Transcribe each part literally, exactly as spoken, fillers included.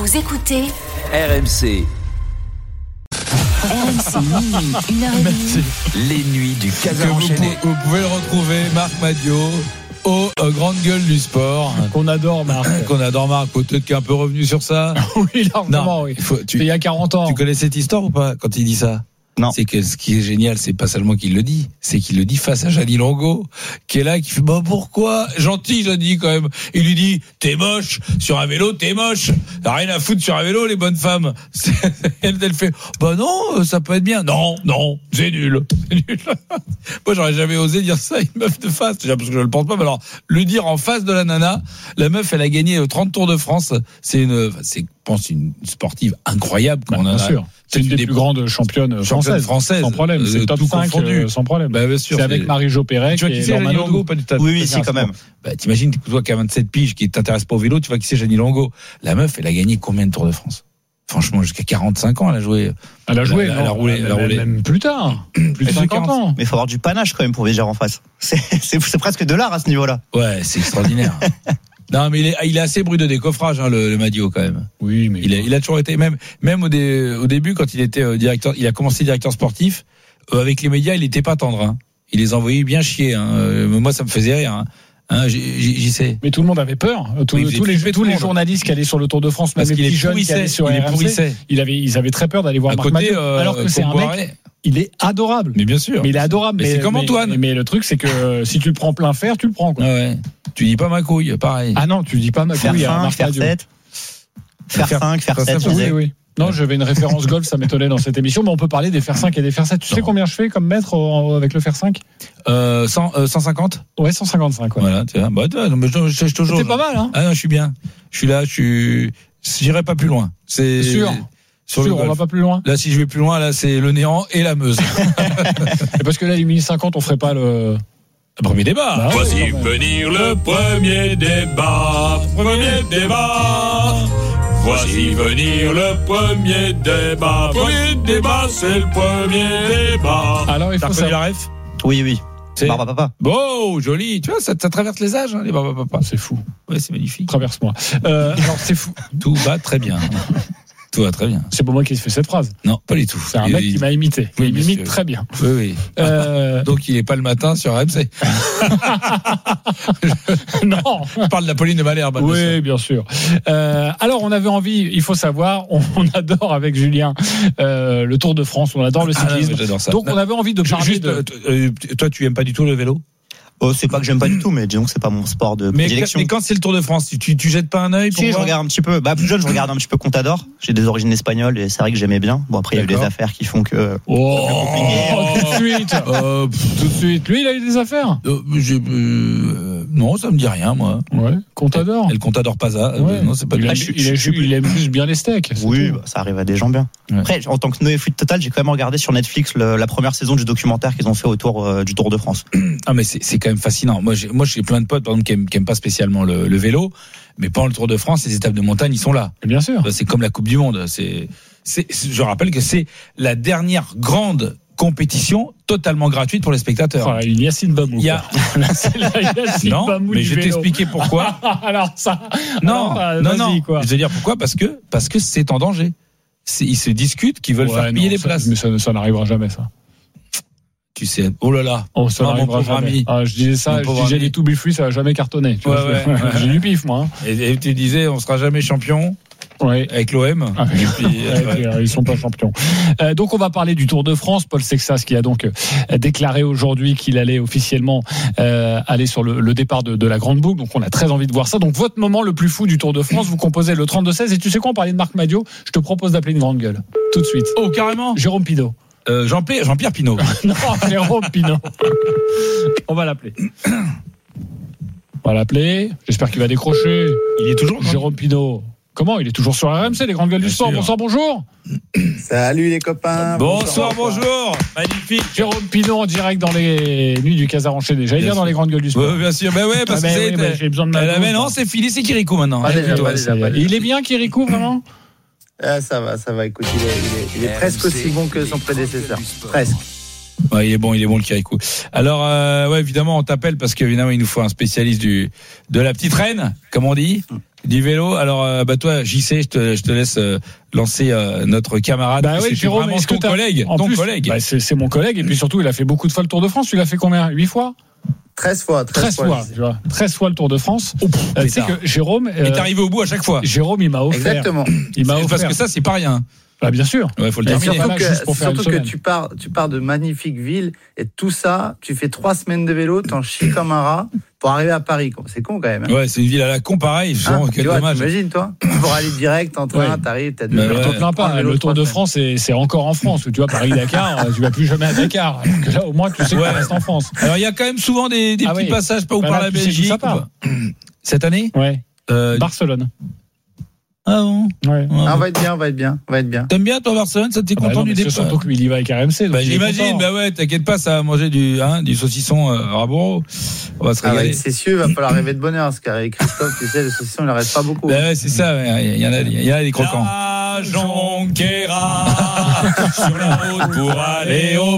Vous écoutez R M C. R M C minuit, une heure et demie. Les nuits du Casa vous, enchaîné. vous pouvez le retrouver, Marc Madiot, aux euh, grandes gueules du sport. Qu'on adore, Marc. Qu'on adore, Marc. Peut-être qu'il est un peu revenu sur ça. Oui, largement, oui. Il faut, tu, il y a quarante ans. Tu connais cette histoire ou pas quand il dit ça? Non. C'est que ce qui est génial, c'est pas seulement qu'il le dit, c'est qu'il le dit face à Jeannie Longo, qui est là, qui fait, bah, pourquoi? Gentil, Jeannie, quand même. Il lui dit, t'es moche, sur un vélo, t'es moche. T'as rien à foutre sur un vélo, les bonnes femmes. Elle, elle fait, bah non, ça peut être bien. Non, non, c'est nul. C'est nul. Moi, j'aurais jamais osé dire ça à une meuf de face, déjà, parce que je le pense pas, mais alors, le dire en face de la nana, la meuf, elle a gagné trente Tours de France. C'est une, c'est, je pense, une sportive incroyable. Bah, bien a, sûr. C'est une des, des plus grandes championnes françaises. françaises. Sans problème. C'est euh, top cinq, euh, sans problème. Bah, bien sûr. C'est avec Marie-Jo Pérec. Tu vois qui c'est, Jeannie Longo? Pas du tout. Oui, oui, si, quand même. Bah, t'imagines, toi qui as vingt-sept piges, qui t'intéresse pas au vélo, tu vois qui c'est Jeannie Longo. La meuf, elle a gagné combien de Tours de France? Franchement, jusqu'à quarante-cinq ans, elle a joué. Elle a joué, elle a, elle a roulé, elle a roulé. Même plus tard. Plus de cinquante ans. Mais il faut avoir du panache quand même pour dire en face. C'est, c'est, c'est presque de l'art à ce niveau-là. Ouais, c'est extraordinaire. Non, mais il est, il est assez brut de décoffrage, hein, le, le Madiot, quand même. Oui, mais il a, il a toujours été, même, même au, dé, au début, quand il était euh, directeur, il a commencé directeur sportif, euh, avec les médias, il était pas tendre, hein. Il les envoyait bien chier, hein. Euh, moi, ça me faisait rire, hein. Hein, j'y, j'y sais. Mais tout le monde avait peur. Tous, oui, tous les, tous les journalistes qui allaient sur le Tour de France, même les petits jeunes qui allaient sur R M C, ils avaient, ils avaient très peur d'aller voir Marc Madiot. Euh, alors que c'est un mec, il est adorable. Mais bien sûr. Mais il est adorable. Mais, mais c'est comme Antoine. Mais, mais le truc, c'est que si tu le prends plein fer, tu le prends, quoi. Ah ouais. Tu dis pas ma couille, pareil. Ah non, tu dis pas ma couille. Faire cinq, faire sept. Faire cinq, faire sept. Oui, oui. Non, j'avais une référence golf, ça m'étonnait dans cette émission, mais on peut parler des fer cinq et des fer sept. Tu non. sais combien je fais comme mètre avec le fer cinq? euh, cent, euh, cent cinquante. Ouais, cent cinquante-cinq. Ouais. Voilà, tu vois. Bah, tu vois, je, je, je, je toujours. C'est pas mal, hein? Ah non, je suis bien. Je suis là, je suis. J'irai pas plus loin. C'est sûr. Sur sûr, on va pas plus loin. Là, si je vais plus loin, là, c'est le néant et la Meuse. Et parce que là, les mille cinquante, on ferait pas le. Le premier débat. Bah, Voici ouais, venir le premier débat. Premier débat. Voici venir le premier débat. Premier débat, c'est le premier débat. Alors, il faut savoir la ref. Oui, oui. C'est Barba Papa. Bon, joli. Tu vois, ça, ça traverse les âges, hein, les Barba Papa. C'est fou. Ouais, c'est magnifique. Traverse-moi. Euh, alors, c'est fou. Tout va très bien. Tout va très bien. C'est pour moi qui ai fait cette phrase. Non, pas du tout. C'est un il, mec il, qui m'a imité. Oui, il m'imite très bien. Oui, oui. Euh... Donc, il n'est pas le matin sur R M C. Non. Je parle de la Pauline de Malherbe. Oui, bien sûr. Bien sûr. Euh, alors, on avait envie, il faut savoir, on, on adore avec Julien euh, le Tour de France, on adore le cyclisme. Ah, non, j'adore ça. Donc, non. on avait envie de parler Juste, de... Euh, toi, tu aimes pas du tout le vélo? Oh, c'est pas que j'aime pas du tout, mais disons que c'est pas mon sport de mais prédilection. Mais quand c'est le Tour de France, tu, tu, tu jettes pas un œil pour Si, voir? Je regarde un petit peu. Bah, plus jeune, je regarde un petit peu Contador. J'ai des origines espagnoles et c'est vrai que j'aimais bien. Bon, après, il y a eu des affaires qui font que. Oh, oh tout de suite. Euh, tout de suite. Lui, il a eu des affaires? Euh, j'ai, euh, non, ça me dit rien, moi. Ouais. Contador. Elle Contador pas ça. Ouais. Non, c'est pas il, a, il, a, il aime juste bien les steaks. Oui, bah, ça arrive à des gens bien. Ouais. Après, en tant que Noé Fluide Total, j'ai quand même regardé sur Netflix le, la première saison du documentaire qu'ils ont fait autour euh, du Tour de France. Ah, mais c'est, c'est quand même fascinant. Moi, j'ai, moi, j'ai plein de potes, par exemple, qui aiment, qui aiment pas spécialement le, le vélo, mais pendant le Tour de France, les étapes de montagne, ils sont là. Bien sûr. C'est comme la Coupe du Monde. C'est, c'est, je rappelle que c'est la dernière grande compétition totalement gratuite pour les spectateurs. Oh, une Yacine Bamou. Il y a... c'est la Yacine non, Bamou mais je vais vélo. t'expliquer pourquoi. Alors ça. Non, alors, non, non. Quoi. Je vais dire pourquoi, parce que parce que c'est en danger. C'est, ils se discutent qu'ils veulent ouais, faire payer les ça, places. Mais ça, ça n'arrivera jamais, ça. Tu sais, oh là là. Oh, ça ah, n'arrivera jamais. Ami. Ah, je disais ça, je disais les tout bifus, ça va jamais cartonner. Ouais, ouais, ouais. J'ai du pif, moi. Hein. Et, et tu disais, on sera jamais champion. Ouais. Avec l'O M. Ah, et puis, ouais. euh, ils sont pas champions. Euh, donc on va parler du Tour de France. Paul Sexas qui a donc euh, déclaré aujourd'hui qu'il allait officiellement euh, aller sur le, le départ de, de la Grande Boucle. Donc on a très envie de voir ça. Donc votre moment le plus fou du Tour de France, vous composez le trente-deux seize. Et tu sais quoi, on parlait de Marc Madiot. Je te propose d'appeler une grande gueule tout de suite. Oh carrément. Jérôme Pinault. Euh, Jean-Pierre, Jean-Pierre Pinault. Non, Jérôme Pinault. On va l'appeler. On va l'appeler. J'espère qu'il va décrocher. Il est toujours Jérôme Pinault. Comment? Il est toujours sur R M C, les grandes gueules Bien du sport. Sûr. Bonsoir, bonjour. Salut les copains. Bonsoir, bonsoir. bonjour. Magnifique. Jérôme Pinault en direct dans les nuits du Casa enchaîné. J'allais dire dans les grandes gueules du sport. Ouais, bien sûr. Ben ouais, parce ah ben que oui, ben j'ai besoin de ma. Mais non, c'est fini, c'est Kirikou maintenant. Ah, déjà, pas, déjà, pas, déjà. Il est bien Kirikou vraiment? Ah, ça va, ça va. Écoute, il est, il est, il est presque aussi bon que son prédécesseur. Presque. Ouais, il est bon, il est bon le Kirikou. Alors, euh, ouais, évidemment, on t'appelle parce qu'évidemment, il nous faut un spécialiste du de la petite reine, comme on dit. Du vélo. Alors, euh, bah toi, J C, je te, je te laisse euh, lancer euh, notre camarade. Bah oui, c'est Jérôme, vraiment est-ce que ton t'as- collègue. En Ton plus, collègue. bah, c'est, c'est mon collègue et puis surtout il a fait beaucoup de fois le Tour de France. Tu l'as fait combien? huit fois? treize fois. treize fois, tu vois. treize fois le Tour de France. Oh, pff, Euh, tu sais pétard. que Jérôme, euh, Et t'es arrivé au bout à chaque fois. Jérôme, il m'a offert. Exactement. Il m'a C'est- offert. Parce que ça, c'est pas rien. Bah, bien sûr. Ouais, faut le Mais terminer. surtout Surtout Voilà, que, juste pour faire une surtout que semaine. tu pars, tu pars de magnifiques villes et tout ça, tu fais trois semaines de vélo, t'en chies comme un rat pour arriver à Paris. quoi. C'est con quand même. hein. Ouais, c'est une ville à la con, pareil. Hein, Genre, tu quel vois, dommage. t'imagines toi pour aller direct en train, Ouais. t'arrives, t'as deux Bah, Je ouais. te plains pas. Prendre le vélo Le Tour de trois France, c'est, c'est encore en France. Tu vois, Paris-Dakar, tu vas plus jamais à Dakar. Alors que là, au moins, tu sais que Ouais. ça reste en France. Alors, il y a quand même souvent des, des Ah petits oui. passages par, ou Bah par là, la tu sais d'où Belgique. ça part. ou pas. Cette année Ouais. euh, Barcelone. Ah bon Ouais. Ah, on va être bien, on va être bien, on va être bien. T'aimes bien, toi, Barcelone? Ça, t'es Ah bah content non, du mais c'est départ? surtout qu'il y va avec R M C. donc Bah, il est j'imagine, content. bah ouais, t'inquiète pas, ça va manger du, hein, du saucisson euh, Raboro. On va se Ah, régaler. ouais, c'est sûr, il va falloir rêver de bonheur, parce qu'avec Christophe, tu sais, le saucisson, il en reste pas beaucoup. Bah ouais, c'est ça, ouais, il y en a, il y en a des croquants. La Jonquera sur la route pour aller au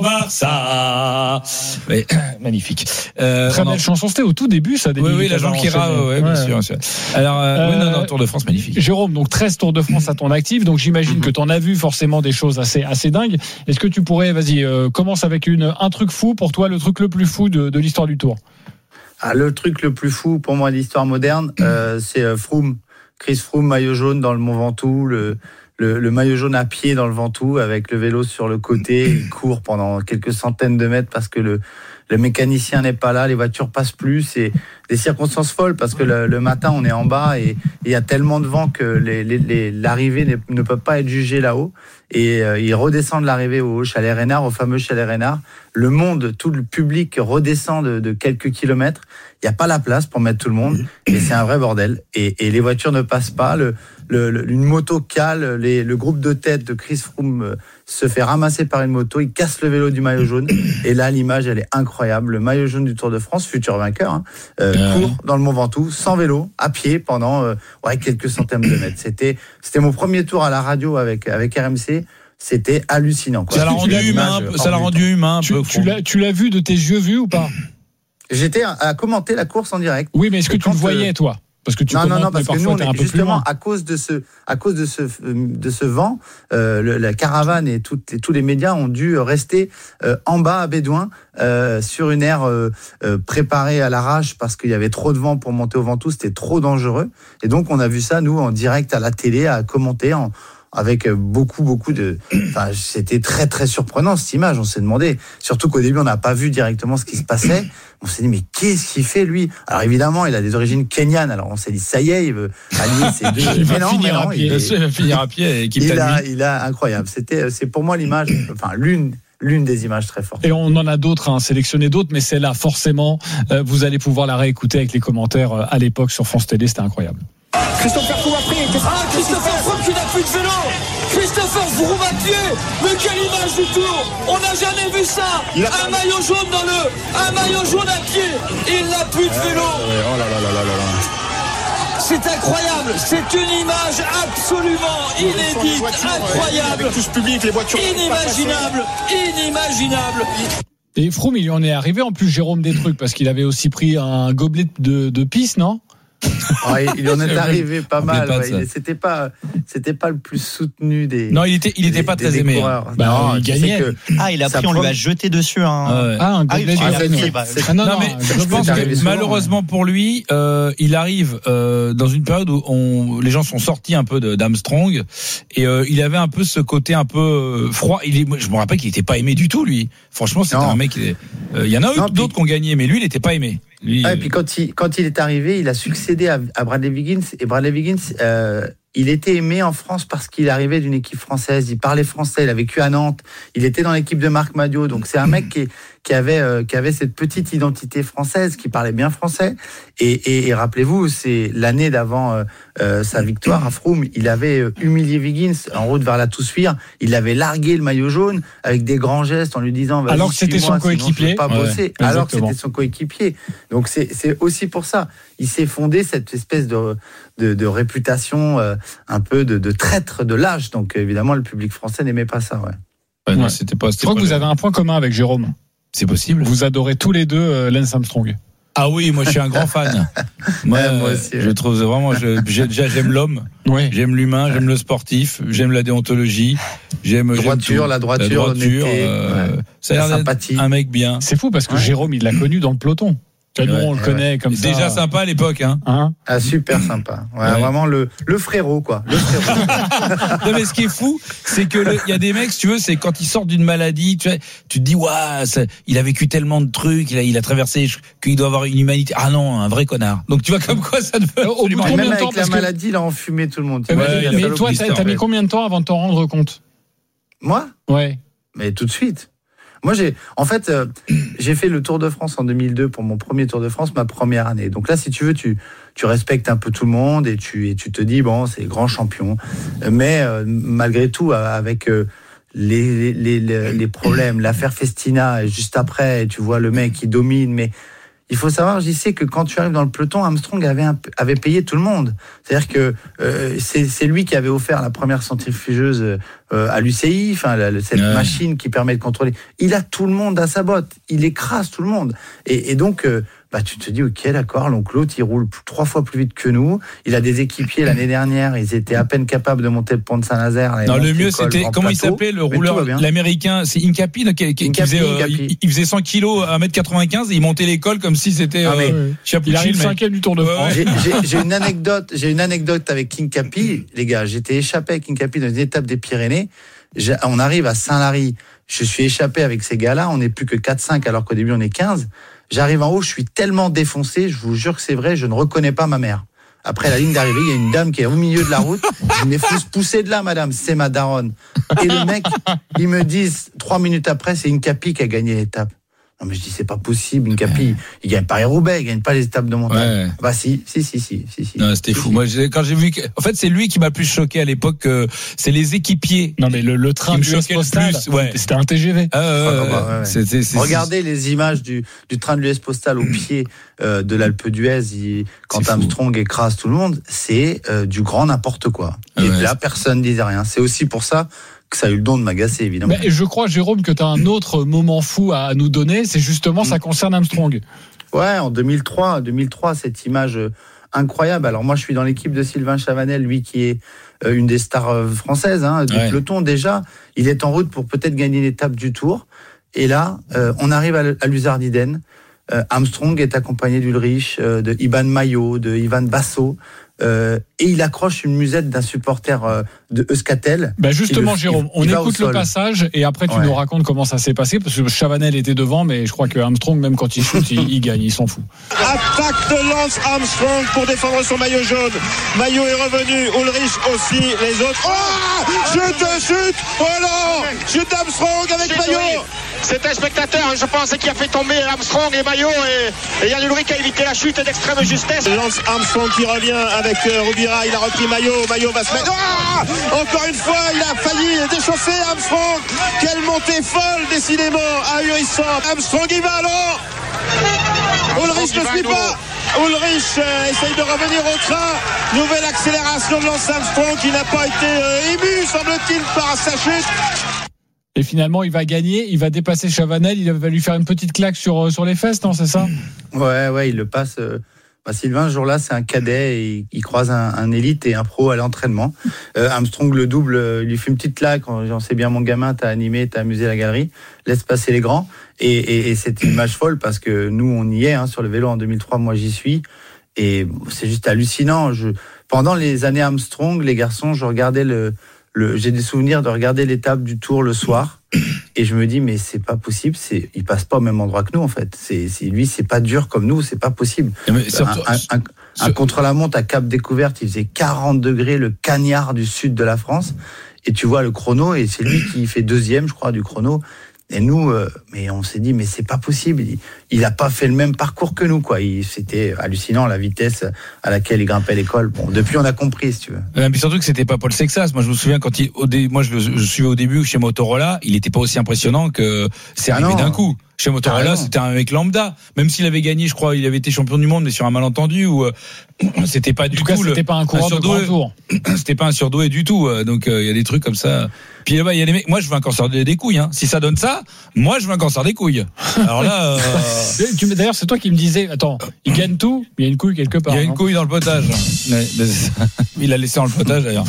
Barça. Ouais, magnifique. Euh, Très on en- belle chanson. C'était au tout début, ça. Oui, David oui, la Lucas, Jonquera, enchaîné. ouais, bien sûr, bien sûr. Alors, euh, Euh, oui, non, non, Tour de France, magnifique. Jérôme, donc treize Tours de France à ton actif, donc j'imagine que tu en as vu forcément des choses assez, assez dingues. Est-ce que tu pourrais, vas-y, euh, commence avec une, un truc fou, pour toi, le truc le plus fou de, de l'histoire du Tour? Ah, le truc le plus fou pour moi de l'histoire moderne, euh, c'est euh, Froome. Chris Froome, maillot jaune dans le Mont Ventoux, le, le, le maillot jaune à pied dans le Ventoux avec le vélo sur le côté. Il court pendant quelques centaines de mètres parce que le, le mécanicien n'est pas là, les voitures passent plus. C'est des circonstances folles parce que le, le matin on est en bas et il y a tellement de vent que les, les, les, l'arrivée ne, ne peut pas être jugée là-haut. Et euh, ils redescendent l'arrivée au Chalet Reynard, au fameux Chalet Reynard. Le monde, tout le public redescend de, de quelques kilomètres. Il n'y a pas la place pour mettre tout le monde et c'est un vrai bordel. Et, et les voitures ne passent pas. Le, le, le, une moto cale, les, le groupe de tête de Chris Froome euh, se fait ramasser par une moto. Il casse le vélo du maillot jaune. Et là, l'image, elle est incroyable. Le maillot jaune du Tour de France, futur vainqueur, hein, euh, Ouais. court dans le Mont Ventoux, sans vélo, à pied, pendant euh, ouais, quelques centaines de mètres. C'était, c'était mon premier tour à la radio avec, avec R M C. C'était hallucinant. Quoi. Ça l'a Est-ce que tu rendu l'as humain, l'image un peu- hors ça l'a du rendu humain un Tu, peu. tu l'as, tu l'as vu de tes yeux vus ou pas? J'étais à, à commenter la course en direct. Oui, mais est-ce que Et tu le quand, voyais, euh, toi? Parce que tu non, non, commentes, non, mais parce que nous, parfois, on t'es un est peu plus justement loin. à cause de ce, à cause de ce, de ce vent, euh, le, la caravane et, tout, et tous les médias ont dû rester euh, en bas à Bédouin euh, sur une aire euh, euh, préparée à l'arrache parce qu'il y avait trop de vent pour monter au Ventoux, c'était trop dangereux. Et donc, on a vu ça nous en direct à la télé, à commenter en avec beaucoup, beaucoup de... Enfin, c'était très, très surprenant, cette image. On s'est demandé, surtout qu'au début, on n'a pas vu directement ce qui se passait. On s'est dit, mais qu'est-ce qu'il fait, lui? Alors, évidemment, il a des origines kenyanes. Alors, on s'est dit, ça y est, il veut allier ces deux... Il va Mais non, finir mais à non, pied. il Bien est- sûr, il va finir à pied et qu'il il t'a a, mis. il a incroyable. C'était, c'est pour moi l'image, enfin, l'une, l'une des images très fortes. Et on en a d'autres, hein, sélectionné d'autres, mais celle-là, forcément, euh, vous allez pouvoir la réécouter avec les commentaires euh, à l'époque sur France Télé, c'était incroyable. Christopher Froome a pris. Ah, Christopher Froome qui n'a plus de vélo. Christopher Froome à pied. Mais quelle image du Tour. On n'a jamais vu ça. Un maillot jaune dans le, un maillot jaune à pied. Il n'a plus de vélo. Oh là là là là là là. C'est incroyable. C'est une image absolument inédite, incroyable, Avec tout ce public, les voitures. inimaginable, inimaginable. Et Froome, il lui en est arrivé en plus, Jérôme, des trucs, parce qu'il avait aussi pris un gobelet de, de pisse, non? Ouais, il en est arrivé pas On mal. rappelait pas Ouais, de ça. il- c'était pas, c'était pas le plus soutenu des. Non, il était, il était pas des- très des aimé. hein. coureurs. Bah, non, il tu sais gagnait. que Ah, il a Ça pris, on lui prend- a jeté dessus un. Ah ouais. Ah, un Ah, gobelet il de a pisse. pris, bah, Ah, non, Non, non, mais un je gobelet pense de que arrivé souvent, malheureusement pour lui, euh, il arrive euh, dans une période où on, les gens sont sortis un peu de, d'Armstrong et euh, il avait un peu ce côté un peu euh, froid. Il est, moi, je me rappelle qu'il n'était pas aimé du tout, lui. Franchement, c'était Non. un mec. Il est- euh, il y en a eu Non, d'autres puis- qui ont gagné, mais lui, il n'était pas aimé. Lui, Ah, euh, et puis quand il, quand il est arrivé, il a succédé à, à Bradley Wiggins. Et Bradley Wiggins, euh, il était aimé en France parce qu'il arrivait d'une équipe française. Il parlait français. Il a vécu à Nantes. Il était dans l'équipe de Marc Madiot. Donc c'est un mec qui, qui avait, euh, qui avait cette petite identité française, qui parlait bien français. Et, et, et rappelez-vous, c'est l'année d'avant euh, euh, sa victoire à Froome. Il avait euh, humilié Wiggins en route vers la Toussuire. Il avait largué le maillot jaune avec des grands gestes en lui disant. Vas-y, Alors que c'était suis-moi, son sinon je coéquipier. veux pas Ouais, bosser. Alors que exactement. c'était son coéquipier. Donc c'est, c'est aussi pour ça. Il s'est fondé cette espèce de, de, de réputation euh, un peu de, de traître de l'âge. Donc évidemment, le public français n'aimait pas ça. Ouais. ouais, non, Ouais. c'était pas. Je C'était crois pas que vous le- avez un point commun avec Jérôme. C'est possible. Vous adorez tous les deux euh, Lance Armstrong. Ah oui, moi je suis un grand fan. Moi, Ouais, moi aussi, je ouais. trouve vraiment, je, j'ai- déjà j'aime l'homme, Oui. j'aime l'humain, j'aime le sportif, j'aime la déontologie, j'aime j'aime Droiture, tout. la droiture, la droiture. l'honnêteté, euh, ouais. Ça a La l'air d'être sympathie. un mec bien. C'est fou parce que Ouais. Jérôme, il l'a connu dans le peloton. Nous, Ouais, on le ouais. connaît comme ça. Déjà sympa à l'époque, hein. Hein Ah, super sympa. Ouais, Ouais. Vraiment le, le frérot, quoi. Le frérot. Non, mais ce qui est fou, c'est que le- il y a des mecs, si tu veux, c'est quand ils sortent d'une maladie, tu vois, tu te dis, waouh, ça- il a vécu tellement de trucs, il a, il a traversé, qu'il doit avoir une humanité. Ah non, un vrai connard. Donc tu vois comme quoi ça ne veut Au bout de absolument combien Même de temps, avec la parce que- maladie, il a enfumé tout le monde. Mais, Ouais, il a mais fait toi, l'histoire, t'as, t'as mis ouais. combien de temps avant de t'en rendre compte? Moi Ouais. Mais tout de suite. Moi, j'ai, en fait, euh, j'ai fait le Tour de France en deux mille deux pour mon premier Tour de France, ma première année. Donc là, si tu veux, tu, tu respectes un peu tout le monde et tu, et tu te dis, bon, c'est grand champion. Mais euh, malgré tout, euh, avec euh, les, les, les, les problèmes, l'affaire Festina, et juste après, tu vois le mec qui domine, mais il faut savoir, j'y sais que quand tu arrives dans le peloton, Armstrong avait, un, avait payé tout le monde. C'est-à-dire que euh, c'est, c'est lui qui avait offert la première centrifugeuse euh, à l'U C I, enfin la, cette Ouais. machine qui permet de contrôler. Il a tout le monde à sa botte, il écrase tout le monde. Et, et donc, euh, bah tu te dis, ok, d'accord, donc l'autre il roule p- trois fois plus vite que nous. Il a des équipiers l'année dernière, ils étaient à peine capables de monter le pont de Saint-Nazaire. Non, le mieux c'était, comment il s'appelait, le rouleur, l'américain, c'est Incapi, donc, qui, qui Incapi, faisait, euh, Incapi. il, il faisait cent kilos à un mètre quatre-vingt-quinze et il montait l'école comme si c'était, Ah, mais- euh, Chapucci, Il arrive le mec. cinquième du Tour de Ouais, France. ouais. J'ai, j'ai- j'ai une anecdote, j'ai une anecdote avec King Capi, les gars. J'étais échappé avec King Capi dans une étape des Pyrénées. J'ai- on arrive à Saint-Lary. Je suis échappé avec ces gars-là. On n'est plus que quatre cinq alors qu'au début on est quinze. J'arrive en haut, je suis tellement défoncé, je vous jure que c'est vrai, je ne reconnais pas ma mère. Après la ligne d'arrivée, il y a une dame qui est au milieu de la route. Je me fous pousser de là, madame, c'est ma daronne. Et le mec, ils me disent, trois minutes après, c'est Incapi qui a gagné l'étape. Non, mais je dis, c'est pas possible, Incapi, il gagne Paris-Roubaix, il gagne pas les étapes de montagne. Ouais. Bah si, si, si, si, si. si. Non, c'était Si, fou. si. Moi, j'ai- quand j'ai vu que, en fait, c'est lui qui m'a plus choqué à l'époque, que c'est les équipiers. Non, mais le, le train Qui me du choquait le Postal, plus, ouais. c'était un T G V. Ah, ouais, ouais, Ah, bah, ouais. ouais, ouais. C'était- c'est- Regardez les images du, du train de l'U S Postal au pied euh, de l'Alpe d'Huez, il- quand C'est fou. Armstrong écrase tout le monde, c'est euh, du grand n'importe quoi. Ah Et ouais. là, personne disait rien. C'est aussi pour ça que ça a eu le don de m'agacer, évidemment. Mais je crois, Jérôme, que tu as un autre moment fou à, à nous donner. C'est justement, ça concerne Armstrong. Ouais, en deux mille trois, deux mille trois, cette image euh, incroyable. Alors moi, je suis dans l'équipe de Sylvain Chavanel, lui qui est euh, une des stars euh, françaises hein, du Ouais. peloton déjà. Il est en route pour peut-être gagner l'étape du Tour. Et là, euh, on arrive à, l- à l'Uzardiden. Euh, Armstrong est accompagné d'Ulrich, euh, de Iban Mayo, de Ivan Basso. Euh, et il accroche une musette d'un supporter euh, de Euskaltel. Bah justement, Il le- Jérôme, il- on il va écoute au le sol. passage et après tu Ouais. nous racontes comment ça s'est passé parce que Chavanel était devant, mais je crois que Armstrong, même quand il shoot, il, il gagne, il s'en fout. Attaque de Lance Armstrong pour défendre son maillot jaune. Maillot est revenu, Ulrich aussi, les autres. Oh, chute de chute. Oh non, chute d'Armstrong avec maillot. C'est un spectateur, je pense, qui a fait tomber Armstrong et Maillot et, et Yann Ulrich a évité la chute d'extrême justesse. Lance Armstrong qui revient avec euh, Rubira, il a repris Maillot, Maillot va se mettre. Ah, encore une fois, il a failli déchausser Armstrong. Quelle montée folle, décidément, ahurissant. Armstrong y va alors. Ulrich ne suit pas. Ulrich euh, essaye de revenir au train. Nouvelle accélération de Lance Armstrong qui n'a pas été euh, ému, semble-t-il, par sa chute. Et finalement, il va gagner, il va dépasser Chavanel, il va lui faire une petite claque sur, sur les fesses, non, c'est ça? Ouais, ouais, il le passe. euh, Bah, Sylvain, ce jour-là, c'est un cadet et il, il croise un, un élite et un pro à l'entraînement. Euh, Armstrong le double, euh, il lui fait une petite claque. J'en sais bien, mon gamin, t'as animé, t'as amusé la galerie. Laisse passer les grands. Et, et, et c'est une image folle parce que nous, on y est hein, sur le vélo en deux mille trois. Moi, j'y suis. Et c'est juste hallucinant. Je, pendant les années Armstrong, les garçons, je regardais le, le, j'ai des souvenirs de regarder l'étape du Tour le soir. Et je me dis, mais c'est pas possible, c'est, il passe pas au même endroit que nous, en fait. C'est, c'est, lui, c'est pas dur comme nous, c'est pas possible. Mais surtout, un, un, un, un contre-la-montre à Cap Découverte, il faisait quarante degrés, le cagnard du sud de la France. Et tu vois le chrono, et c'est lui qui fait deuxième, je crois, du chrono. Et nous, euh, mais on s'est dit, mais c'est pas possible. Il, il a pas fait le même parcours que nous, quoi. Il, c'était hallucinant, la vitesse à laquelle il grimpait l'école. Bon, depuis, on a compris, si tu veux. Euh, mais surtout que c'était pas Paul Sexas. Moi, je me souviens quand il, au dé, moi, je le je suivais au début chez Motorola, il était pas aussi impressionnant que c'est Ah arrivé non. d'un coup. Chez Motorella, ah c'était un mec lambda. Même s'il avait gagné, je crois, il avait été champion du monde, mais sur un malentendu où euh, c'était pas du en tout, tout cas, le, c'était pas un coureur de grand tour. C'était pas un surdoué du tout. Donc il euh, y a des trucs comme ça. Puis là-bas, il y a des mecs. Moi, je veux un cancer des, des couilles. Hein. Si ça donne ça, moi, je veux un cancer des couilles. Alors là, euh... tu, d'ailleurs, c'est toi qui me disais. Attends, il gagne tout. Il y a une couille quelque part. Il y a une non couille dans le potage. Mais, mais, il l'a laissé dans le potage d'ailleurs.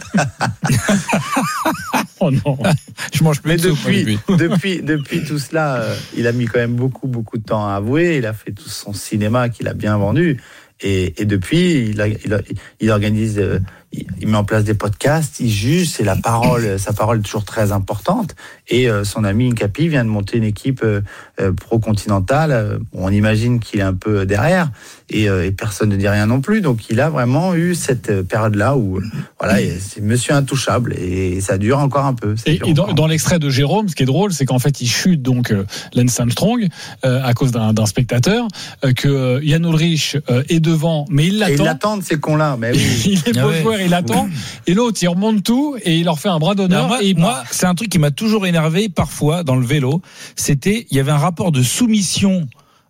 Oh non. Je mange plus mais de depuis, soupe, depuis. depuis, depuis tout cela, euh, il a mis quand même beaucoup, beaucoup de temps à avouer. Il a fait tout son cinéma qu'il a bien vendu. Et, et depuis, il, a, il, a, il organise, euh, il, il met en place des podcasts, il juge, c'est la parole, sa parole est toujours très importante. Et euh, son ami Incapi vient de monter une équipe euh, euh, pro-continentale. Euh, on imagine qu'il est un peu derrière et, euh, et personne ne dit rien non plus. Donc il a vraiment eu cette période-là où, euh, voilà, c'est Monsieur Intouchable et ça dure encore un peu. Et, et dans, dans l'extrait de Jérôme, ce qui est drôle, c'est qu'en fait, il chute donc euh, Lance Armstrong euh, à cause d'un, d'un spectateur, euh, que euh, Jan Ullrich euh, est devant, mais il l'attend. Et ils l'attendent, ces cons-là. Mais oui. Il est beau ah ouais. joueur, il attend. Et l'autre, il remonte tout et il leur fait un bras d'honneur. Moi, et il moi c'est un truc qui m'a toujours énervé parfois dans le vélo. C'était, il y avait un rapport de soumission.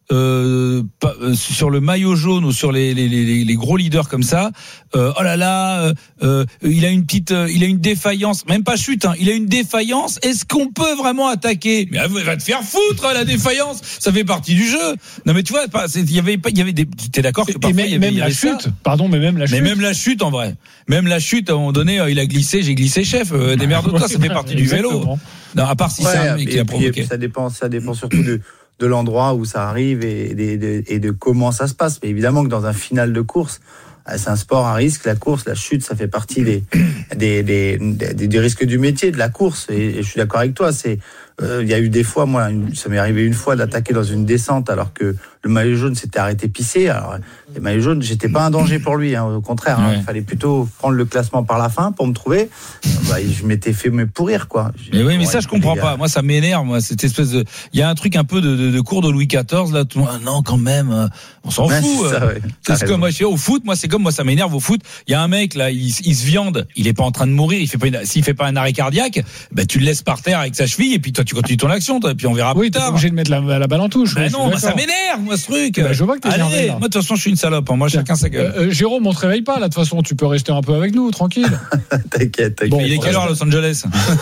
Euh, sur le maillot jaune ou sur les, les, les, les gros leaders comme ça, euh, oh là là, euh, il a une petite, euh, il a une défaillance, même pas chute, hein, il a une défaillance. Est-ce qu'on peut vraiment attaquer ? Mais va te faire foutre la défaillance, ça fait partie du jeu. Non mais tu vois, il y avait pas, il y avait des, t'es d'accord que parfois même, il y avait, même il y avait la chute, ça. pardon, mais même la chute, mais même la chute en vrai, même la chute à un moment donné, il a glissé, j'ai glissé chef, euh, démerde-toi, ouais, ça fait partie du vélo. Non, à part si ouais, c'est un mec qui a provoqué. Puis, ça dépend, ça dépend surtout de. de l'endroit où ça arrive et de, de, et de comment ça se passe. Mais évidemment que dans un final de course, c'est un sport à risque. La course, la chute, ça fait partie des, des, des, des, des risques du métier, de la course. Et, et je suis d'accord avec toi. C'est, euh, il y a eu des fois, moi, une, ça m'est arrivé une fois d'attaquer dans une descente alors que le maillot jaune s'était arrêté pisser. Alors, le maillot jaune, j'étais pas un danger pour lui. Hein, au contraire, hein, il fallait plutôt prendre le classement par la fin pour me trouver. Bah, je m'étais fait me pourrir, quoi. Mais oui, mais ça, je comprends pas. Moi, ça m'énerve, moi, cette espèce de. Il y a un truc un peu de, de, de cours de Louis quatorze, là. Tout... Ah, non, quand même, on s'en ouais, fout. C'est, ça, ouais. c'est comme moi, je sais, au foot, moi, c'est comme moi, ça m'énerve au foot. Il y a un mec, là, il, il se viande, il est pas en train de mourir, il fait pas une... s'il fait pas un arrêt cardiaque, bah, tu le laisses par terre avec sa cheville, et puis toi, tu continues ton action, toi, et puis on verra oui, plus tard. Oui, t'es obligé de mettre la, la balle en touche. Bah oui, non, bah, ça m'énerve, moi, ce truc. Bah, je vois que t'es Allez, énervé, moi, de toute façon, je suis une salope, hein. Moi, Tiens. chacun sa gueule. Euh, euh, Jérôme, on te réveille pas, là, de toute façon, tu peux rester un peu avec nous, tranquille. T'inquiète, t'inquiète. Bon, il est quelle heure à Los Angeles?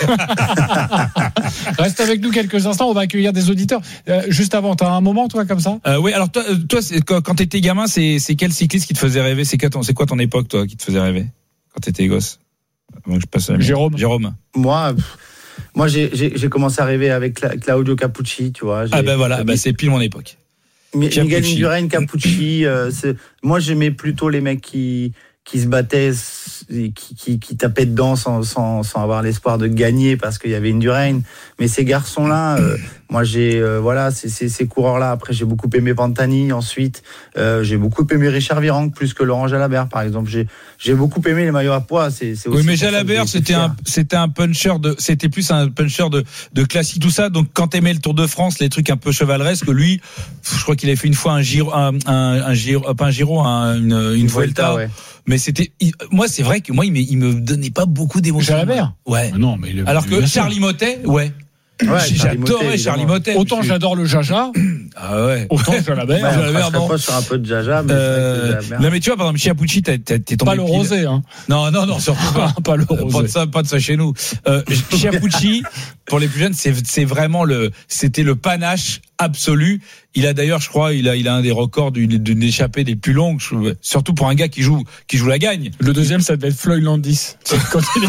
Reste avec nous quelques instants, on va accueillir des auditeurs. Euh, juste avant, t'as un moment, toi, comme ça? Euh, oui, alors toi, toi c'est, quand, quand t'étais gamin, c'est, c'est quel cycliste qui te faisait rêver? C'est quoi, ton, c'est quoi ton époque, toi, qui te faisait rêver quand t'étais gosse? Donc, je passe à Jérôme. Jérôme. Moi, pff, moi j'ai, j'ai, j'ai commencé à rêver avec Cla- Claudio Capucci, tu vois. J'ai, ah ben voilà, bah, c'est pile mon époque. Miguel Indurain, Capucci. euh, c'est... Moi, j'aimais plutôt les mecs qui qui se battaient, qui, qui, qui tapaient dedans sans, sans, sans avoir l'espoir de gagner parce qu'il y avait Indurain. Mais ces garçons-là, euh, moi, j'ai euh, voilà, c'est, c'est, ces coureurs-là. Après, j'ai beaucoup aimé Pantani. Ensuite, euh, j'ai beaucoup aimé Richard Virenque plus que Laurent Jalabert, par exemple. J'ai j'ai beaucoup aimé les maillots à poids. C'est, c'est aussi oui, mais Jalabert, c'était un c'était un puncher de, c'était plus un puncher de de classique tout ça. Donc quand t'aimais le Tour de France, les trucs un peu chevaleresques, lui, je crois qu'il avait fait une fois un Giro, un un, un Giro, pas un Giro, un, une une, une Vuelta. Vuelta ouais. Mais c'était, il, moi, c'est vrai que moi, il me, il me donnait pas beaucoup d'émotions. Jalabert. Ouais. Mais non, mais il, alors que Charlie Motet, ouais. Ouais, j'adorais Charlie Motet. Autant monsieur. J'adore le Jaja. Ah ouais. Autant Jalabert. Bah, Jalabert, non. Pas sur un peu de Jaja, mais euh, non, mais tu vois, par exemple, Chiapucci, t'es, t'es tombé. Pas le rosé, hein. Non, non, non, surtout pas. Pas le rosé. Pas de ça, pas de ça chez nous. Euh, Chiapucci, pour les plus jeunes, c'est, c'est vraiment le, c'était le panache absolu. Il a d'ailleurs, je crois, il a, il a un des records d'une, d'une échappée des plus longues, surtout pour un gars qui joue, qui joue la gagne. Le deuxième, ça devait être Floyd Landis. Quand il est,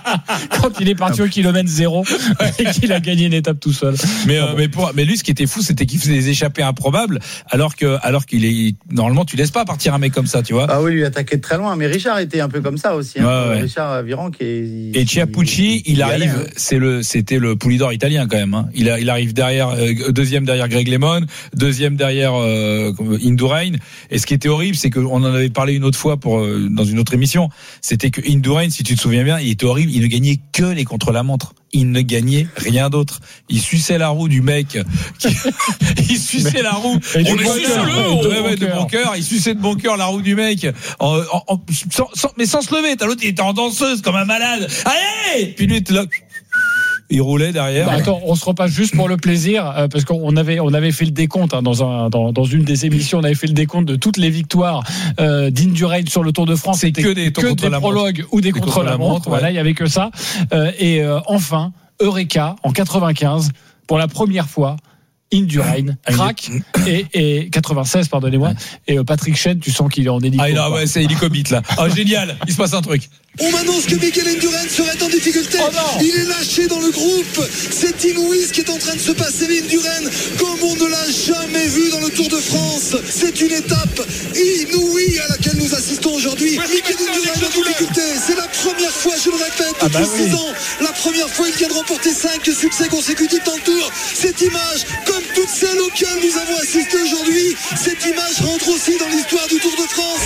quand il est parti au kilomètre zéro et qu'il a gagné une étape tout seul. Mais, euh, mais pour, mais lui, ce qui était fou, c'était qu'il faisait des échappées improbables, alors que, alors qu'il est, normalement, tu laisses pas partir un mec comme ça, tu vois. Ah oui, lui attaquait de très loin. Mais Richard était un peu comme ça aussi, hein. Ouais, ouais. Richard Virenque et, et Chiapucci, il, il arrive, allait, hein. c'est le, c'était le Poulidor italien quand même, hein. Il a, il arrive derrière, euh, deuxième derrière Greg LeMond, deuxième derrière euh, Indurain. Et ce qui était horrible, c'est qu'on en avait parlé une autre fois pour euh, dans une autre émission, c'était que Indurain, si tu te souviens bien, il était horrible. Il ne gagnait que les contre-la-montre. Il ne gagnait rien d'autre. Il suçait la roue du mec. Qui... il suçait mais... la roue. Et on est suce-le, ouais, ouais, de bon cœur. Il suçait de bon cœur la roue du mec. En, en, en, sans, sans, mais sans se lever. T'as l'autre, il était en danseuse comme un malade. Allez! Puis lui, il était là. il roulait derrière. Bah, attends, on se repasse juste pour le plaisir, euh, parce qu'on avait, on avait fait le décompte hein, dans, un, dans, dans une des émissions, on avait fait le décompte de toutes les victoires euh, d'Indurain sur le Tour de France. C'est que des, que des prologues ou des, des contre-la-montre. Voilà, il ouais. y avait que ça. Euh, et euh, enfin, Eureka en quatre-vingt-quinze, pour la première fois. Indurain craque et, et quatre-vingt-seize pardonnez-moi ouais. et euh, Patrick Chen tu sens qu'il est en hélico. Ah non, ouais, c'est hélicobite là. Ah génial, il se passe un truc. On m'annonce que Miguel Indurain serait en difficulté. Oh il est lâché dans le groupe. C'est inouï ce qui est en train de se passer. Indurain, comme on ne l'a jamais vu dans le Tour de France. C'est une étape inouïe à laquelle nous assistons aujourd'hui. Ouais, Miguel Indurain en difficulté. C'est la première fois, je le répète, depuis ah bah six oui. ans. La première fois, il vient de remporter cinq succès consécutifs dans le Tour. Cette image, comme toutes celles auxquelles nous avons assisté aujourd'hui, cette image rentre aussi dans l'histoire du Tour de France.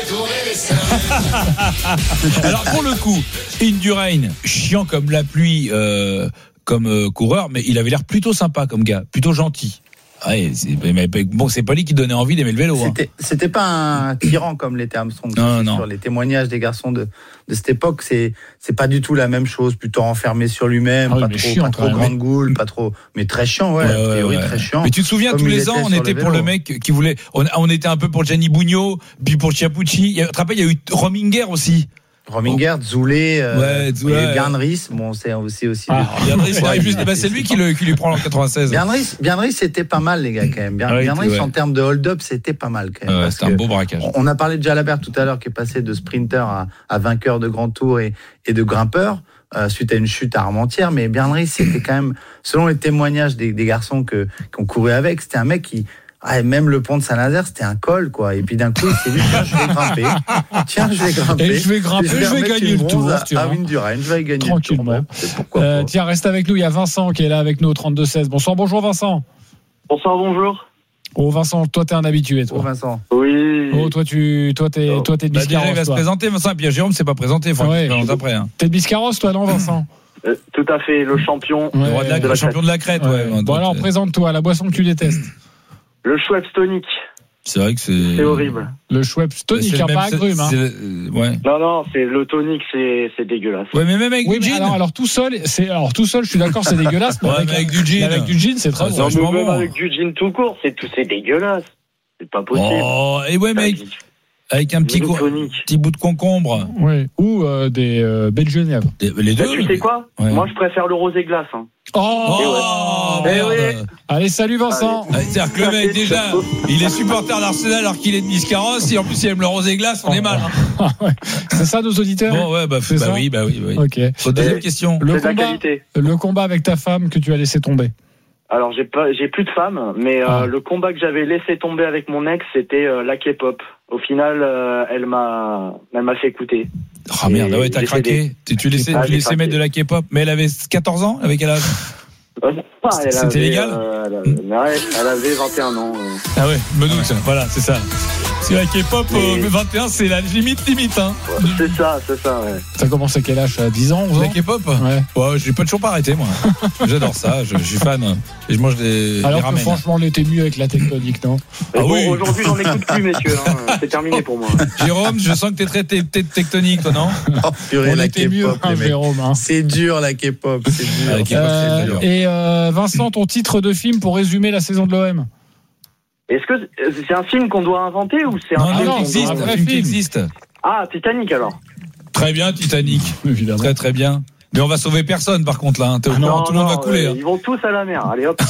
Alors pour le coup, Indurain, chiant comme la pluie, euh, comme euh, coureur, mais il avait l'air plutôt sympa comme gars, plutôt gentil. Ouais, c'est, mais bon, c'est pas lui qui donnait envie d'aimer le vélo. C'était, hein. c'était pas un tyran comme l'était Armstrong. Non, non. Sur les témoignages des garçons de, de cette époque, c'est, c'est pas du tout la même chose. Plutôt renfermé sur lui-même, ah oui, pas trop, chiant, pas trop grande goule, pas trop, mais très chiant, ouais. ouais, a priori, ouais. très chiant. Mais tu te souviens, tous les ans, on était pour le mec qui voulait. On, on était un peu pour Gianni Bugno, puis pour Chiappucci. Tu te rappelles, il y a eu Rominger aussi. Rominger, Zoulé, euh, ouais, Zoulé, et Bjarne-Riis, bon, c'est aussi aussi. Ah, Bjarne-Riis, ouais, juste, bah, c'est lui qui, le, qui lui prend en quatre-vingt-seize. Bjarne-Riis, Bjarne-Riis, c'était pas mal les gars quand même. Bjarne-Riis, ouais, ouais. en termes de hold-up, c'était pas mal quand même. Ouais, c'était un beau braquage. On a parlé de Jalabert tout à l'heure, qui est passé de sprinter à, à vainqueur de grand tour et, et de grimpeur. Euh, suite à une chute à Armentières, mais Bjarne-Riis, c'était quand même, selon les témoignages des, des garçons que qu'on courait avec, c'était un mec qui ah, même le pont de Saint-Nazaire, c'était un col, quoi. Et puis d'un coup, il s'est dit, tiens, je vais grimper. Tiens, je vais grimper. Et je vais grimper, je vais, je vais gagner le tour. À, à Indurain, je vais gagner tranquillement. Le tour. Pourquoi euh, tiens, reste avec nous. Il y a Vincent qui est là avec nous au trente-deux seize. Bonsoir, bonjour Vincent. Bonsoir, bonjour. Oh Vincent, toi t'es un habitué, toi. Oh Vincent. Oui. Oh toi tu, toi t'es, oh. toi t'es de Biscarrosse. Bah, il va se présenter, Vincent. Puis Jérôme s'est pas présenté. Il faut ouais, qu'il se après. Hein. T'es de Biscarrosse, toi, non, Vincent? Euh, tout à fait, le champion. Ouais, le roi de la, de la le champion de la crête, ouais. ouais. Bon alors, présente-toi, la boisson que tu détestes. Le Schweppes tonique. C'est vrai que c'est. C'est horrible. Le Schweppes tonique, hein, pas agrume. Hein. Euh, ouais. Non, non, c'est le tonique, c'est, c'est dégueulasse. Ouais, mais même avec oui, du gin. Alors, alors tout seul, c'est alors tout seul, je suis d'accord, c'est dégueulasse. Mais ouais, avec, mais avec du gin, avec du gin, c'est très bon. bon. Même avec du gin tout court, c'est tout, c'est dégueulasse. C'est pas possible. Oh, et ouais, mec. Avec un petit, co- petit bout de concombre. Oui. Ou euh, des euh, belles Genève. Les deux. Bah, tu sais quoi ouais. Moi, je préfère le rosé glace. Hein. Oh, oh ouais. merde. Ouais. Allez, salut Vincent. Allez. C'est-à-dire que le mec, déjà, il est supporter d'Arsenal alors qu'il est de Biscarrosse. Et en plus, il aime le rosé glace. On oh. est mal. Hein. ouais. C'est ça, nos auditeurs? Bon, ouais, bah, bah, bah oui, bah oui, oui. Ok. Faut deuxième question. Le combat, le combat avec ta femme que tu as laissé tomber. Alors j'ai pas, j'ai plus de femme, mais ah. euh, le combat que j'avais laissé tomber avec mon ex, c'était euh, la K-pop. Au final, euh, elle m'a, elle m'a fait écouter. Oh merde, ouais, t'as craqué. Tu, tu laissais, ah, tu laissais mettre de la K-pop, mais elle avait quatorze ans, avec quel âge? euh, ah, elle C'était avait, légal. Euh, elle, avait, elle avait vingt et un ans. Euh. Ah ouais, me doute. Ah ouais. Voilà, c'est ça. C'est la K-pop, mais... euh, vingt et un, c'est la limite, limite. Hein. Ouais, c'est ça, c'est ça, ouais. Ça commence à quel âge? À dix ans, onze ans? La K-pop? Ouais. Ouais, j'ai pas toujours pas arrêté, moi. J'adore ça, je, je suis fan. Et je mange des, alors des ramen. Que franchement, on était mieux avec la tectonique, non? Ah bon, oui. Aujourd'hui, j'en écoute plus, messieurs. Hein. C'est terminé pour moi. Jérôme, je sens que t'es très t- t- tectonique, toi, non? Oh, purée, on la était K-pop, mieux, hein, Jérôme. Hein. C'est dur, la K-pop. C'est dur. Ah, la K-pop, euh, c'est dur. Et euh, Vincent, ton titre de film pour résumer la saison de l'O M? Est-ce que c'est un film qu'on doit inventer ou c'est un non, film non, qui existe, doit... un film qui existe. Ah, Titanic alors. Très bien, Titanic. Évidemment. Très très bien. Mais on va sauver personne par contre là. Hein. Ah non, tout le monde va couler. Euh, hein. Ils vont tous à la mer. Allez hop.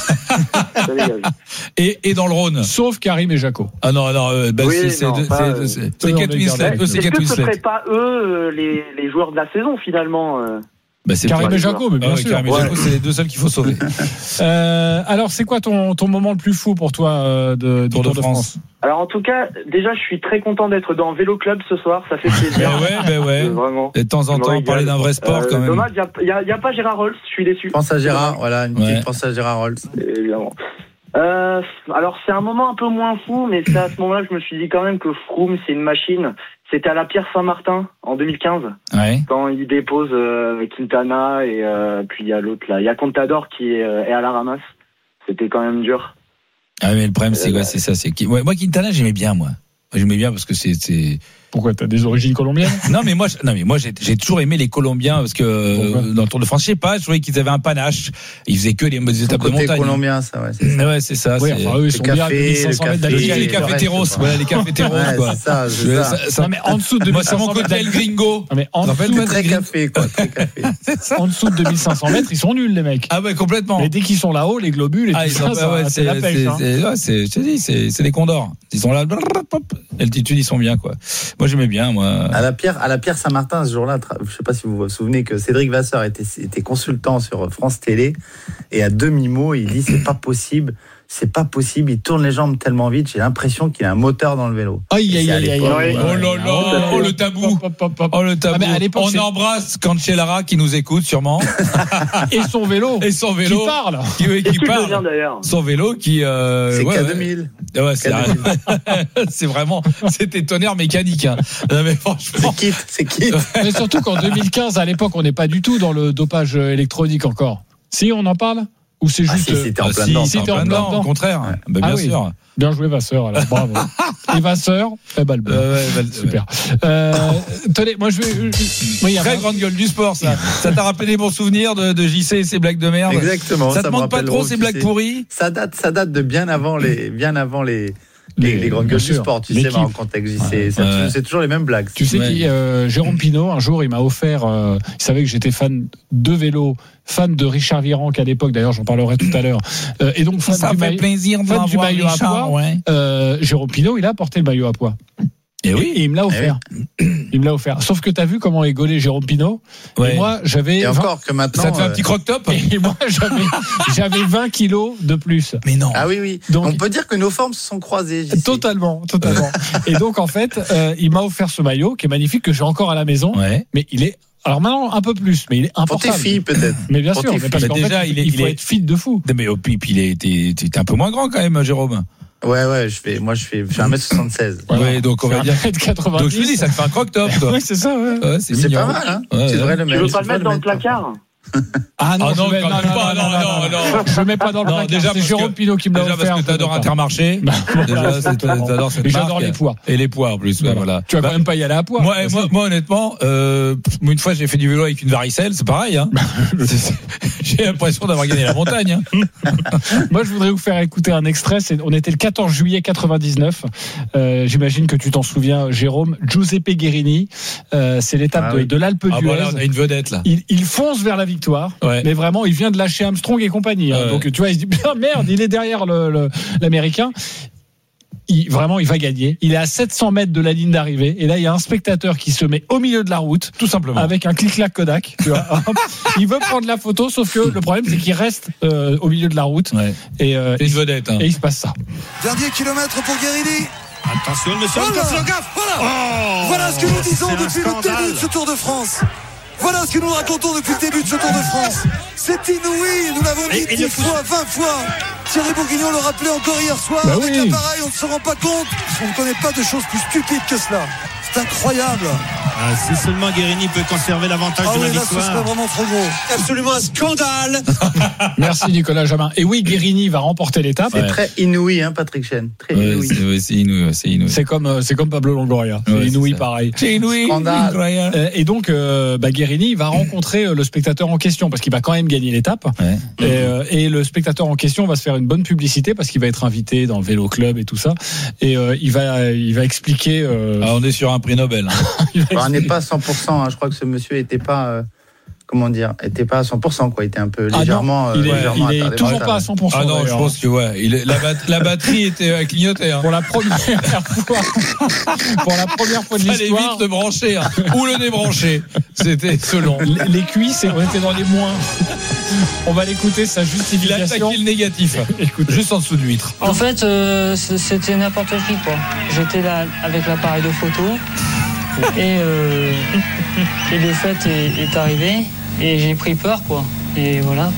Ça dégage. Et, et dans le Rhône. Sauf Karim et Jaco. Ah non, alors euh, bah, oui, c'est, c'est, non, c'est, pas, c'est, c'est, c'est Kate Winslet. Eux, c'est Kate Winslet. Est-ce que ce Winslet. ne seraient pas eux les, les joueurs de la saison finalement euh... Bah, c'est Karim et Jaco, mais bien ah ouais, sûr. Karim et Jaco, c'est les deux seuls qu'il faut sauver. euh, alors, c'est quoi ton, ton moment le plus fou pour toi euh, de, Tour, Tour de, de France. France Alors, en tout cas, déjà, je suis très content d'être dans Vélo Club ce soir. Ça fait plaisir. Ben ouais, ben ouais. Euh, vraiment. Et de temps en temps, parler d'un vrai sport euh, quand même. Dommage, il n'y a, a, a pas Gérard Rolls. Je suis déçu. Pense à Gérard, voilà, une petite ouais. pense à Gérard Rolls. Évidemment. Euh, alors, c'est un moment un peu moins fou, mais c'est à ce moment-là que je me suis dit quand même que Froome, c'est une machine. C'était à la Pierre-Saint-Martin en deux mille quinze, ouais. quand il dépose euh, Quintana et euh, puis il y a l'autre là, il y a Contador qui est, euh, est à la ramasse. C'était quand même dur. Ah mais le problème c'est quoi, c'est ça, c'est ouais, moi Quintana j'aimais bien moi. J'aimais bien parce que c'est c'est Pourquoi t'as des origines colombiennes? Non mais moi, je- non mais moi j'ai, j'ai toujours aimé les Colombiens parce que euh, dans le Tour de France, je sais pas, je trouvais qu'ils avaient un panache. Ils faisaient que les Son étapes de côté montagne. colombien, ça, ouais. C'est ça. Ouais, c'est ça. Oui, c'est... enfin eux ils sont bien à café, mille cinq cents le mètres café, les, d'altitude. les le cafeteros, reste, voilà les cafeteros Ouais, quoi. c'est ça, c'est Je- ça. ça- Non mais en dessous de Moi, c'est mon mille cinq cents côté mètres El Gringo. Non, mais en Vous en faites, dessous, moi, Très café, quoi. Très café. en dessous de deux mille cinq cents mètres, ils sont nuls les mecs. Ah ouais, complètement. Mais dès qu'ils sont là-haut, les globules et Ah, tout ils ça, sont, ça, ouais, c'est c'est, la pêche. c'est, hein. c'est, ouais, c'est, je te dis, c'est, c'est des condors. Ils sont là, hop, altitude, ils sont bien, quoi. Moi, j'aimais bien, moi. À la Pierre, à la Pierre Saint-Martin, ce jour-là, tra- je sais pas si vous vous souvenez que Cédric Vasseur était, était consultant sur France Télé et à demi-mot, il dit c'est pas possible, c'est pas possible, il tourne les jambes tellement vite, j'ai l'impression qu'il a un moteur dans le vélo. Aïe, aïe, Et c'est à aïe, aïe, l'époque, aïe. Oh là là, oh le tabou. Hop, hop, hop. Oh le tabou. Ah, mais à l'époque, On c'est- embrasse Cancellara qui nous écoute sûrement. Et son vélo. Et son vélo. Qui parle. Qui, oui, qui Qu'est-ce qu'il parle. devient d'ailleurs? Son vélo qui. Euh, C'est ouais, K ouais. deux mille. Ouais, c'est, K deux mille. c'est vraiment. C'était tonnerre mécanique. Hein. Non, mais franchement. C'est kit, c'est kit. Mais surtout qu'en deux mille quinze, à l'époque, on n'est pas du tout dans le dopage électronique encore. Si, on en parle? Ou c'est Ah, juste. si, c'était en Ah, plein si, dedans. si, t'es en plein dedans, au contraire. Bah, Ah bien oui. sûr. Bien joué, Vasseur, alors bravo. Et Vasseur, eh ben, le bleu. Euh, ouais, bah, Super. Euh, tenez, moi je vais. je- oui, il y a Très un- grande gueule du sport, ça. Ça t'a rappelé des bons souvenirs de, de J C et ses blagues de merde. Exactement. Ça te me manque pas rappelle trop Rome, ces tu blagues sais. pourries? Ça date, ça date de bien avant les, bien avant les, les, les grandes bien gueules du sûr. sport. Tu L'équipe. sais, mais en contexte J C, Ouais. ça- Ouais. c'est toujours les mêmes blagues. Tu sais Ouais. qui, euh, Jérôme Pinault, un jour, il m'a offert. Euh, il savait que j'étais fan de vélo, fan de Richard Virenque à l'époque. D'ailleurs, j'en parlerai tout à l'heure. Euh, et donc fan Ça du fait maillot, plaisir de fan du l'avoir, maillot à Richard, pois. ouais. Euh, Jérôme Pinault, il a porté le maillot à pois. Et oui. Et il me l'a offert. Il me l'a offert. Sauf que t'as vu comment est gaulé Jérôme Pinault. Ouais. Et moi, j'avais. Et vingt encore que maintenant. Ça te fait un euh, petit croque-top? Et moi, j'avais, j'avais vingt kilos de plus. Mais non. Ah oui, oui. Donc- On peut dire que nos formes se sont croisées. J C. Totalement, totalement. Et donc, en fait, euh, il m'a offert ce maillot qui est magnifique, que j'ai encore à la maison. Ouais. Mais il est. Alors maintenant, un peu plus, mais il est Pour tes importable. filles, peut-être. Mais bien Pour sûr, tes mais parce filles. qu'en Mais déjà, fait, il est- il il faut est- être fit de fou. Mais au puis, puis il est, t'es, t'es un peu moins grand quand même, Jérôme. Ouais, ouais, je fais, moi, je fais, je fais un mètre soixante-seize. Voilà. Ouais, donc on va dire. un mètre quatre-vingt-dix. Donc je me dis, ça te fait un croque-top, toi. Ouais, c'est ça, ouais. Ouais, c'est C'est mignon. pas mal, hein. Ouais, Tu ouais. devrais le Tu mettre. veux pas le mettre dans le placard? Ah non, Ah non, je mets- quand même pas, non, non, non. Je mets pas dans le Non, placard. déjà C'est parce Jérôme que- Pinault qui me l'a Déjà offert. parce que t'adores je peux pas. Intermarché. Bah, voilà, Déjà, c'est- exactement. t'adores cette Mais j'adore marque. les pois. Et les pois en plus, ouais, voilà. Tu vas Bah, quand même pas y aller à pois. Moi, Vas-y. moi, moi, honnêtement, euh, une fois j'ai fait du vélo avec une varicelle, c'est pareil. Hein. C'est- J'ai l'impression d'avoir gagné la montagne. Hein. Moi, je voudrais vous faire écouter un extrait. C'est, on était le quatorze juillet quatre-vingt-dix-neuf. Euh, j'imagine que tu t'en souviens, Jérôme. Giuseppe Guerini. Euh, c'est l'étape Ah de, oui. de l'Alpe Ah d'Huez. voilà, on a une vedette là. Il, il fonce vers la victoire, Ouais. mais vraiment, il vient de lâcher Armstrong et compagnie. hein. Ouais. Donc, tu vois, il se dit, ah, merde, il est derrière le, le- l'Américain. Il, vraiment, il va gagner. Il est à sept cents mètres de la ligne d'arrivée. Et là, il y a un spectateur qui se met au milieu de la route, Tout simplement. avec un clic-clac Kodak. Tu vois. Il veut prendre la photo, sauf que le problème, c'est qu'il reste euh, au milieu de la route. Ouais. Et, euh, C'est une vedette. Hein. et il se passe ça. Dernier kilomètre pour Guérini. Attention, monsieur Voilà. Gaffe, voilà. Voilà ce que nous disons c'est un depuis le scandale. début de ce Tour de France. Voilà ce que nous racontons depuis le début de ce Tour de France. C'est inouï, nous l'avons dit Et- et dix le fois, vingt fois. Thierry Bourguignon le rappelait encore hier soir. Bah avec oui. l'appareil, on ne se rend pas compte. On ne connaît pas de choses plus stupides que cela. C'est incroyable. Ah, si seulement Guérini peut conserver l'avantage Ah de la oui, là, ce serait victoire. vraiment trop gros. Absolument un scandale. Merci Nicolas Jamin. Et oui, Guérini va remporter l'étape. C'est très inouï, hein, Patrick Chen. Très Ouais, inouï. c'est, ouais, c'est inouï. ouais, C'est inouï. C'est comme, euh, c'est comme Pablo Longoria. C'est Ouais, inouï c'est ça. pareil. C'est inouï. Scandale. Incroyable. Euh, Et donc, euh, bah, Guérini va rencontrer euh, le spectateur en question parce qu'il va quand même gagner l'étape. Ouais. Et, euh, et le spectateur en question va se faire une bonne publicité parce qu'il va être invité dans le Vélo Club et tout ça. Et euh, il va, il va expliquer. euh, Ah, on est sur un prix Nobel. Hein. il va Bon, on n'est expliquer- pas à cent pour cent. Hein. Je crois que ce monsieur était pas, euh, comment dire, était pas à cent pour cent, quoi. Il était un peu Ah non, légèrement. euh, il est, légèrement il est attardé. toujours Voilà. pas à cent pour cent. Ah non, je d'ailleurs. pense que ouais, il est- la, bat- la batterie était à clignoter. Hein. Pour la première fois, pour la première fois de Fallait l'histoire, vite le brancher hein, ou le débrancher. C'était selon. les les cuisses, on était dans les moins. On va l'écouter sa Il a justification. attaqué le négatif. Écoute, Juste en dessous de l'huître. En fait, euh, c- c'était n'importe qui, quoi. J'étais là avec l'appareil de photo et, euh, et le fait est, est arrivé et j'ai pris peur, quoi. Et voilà.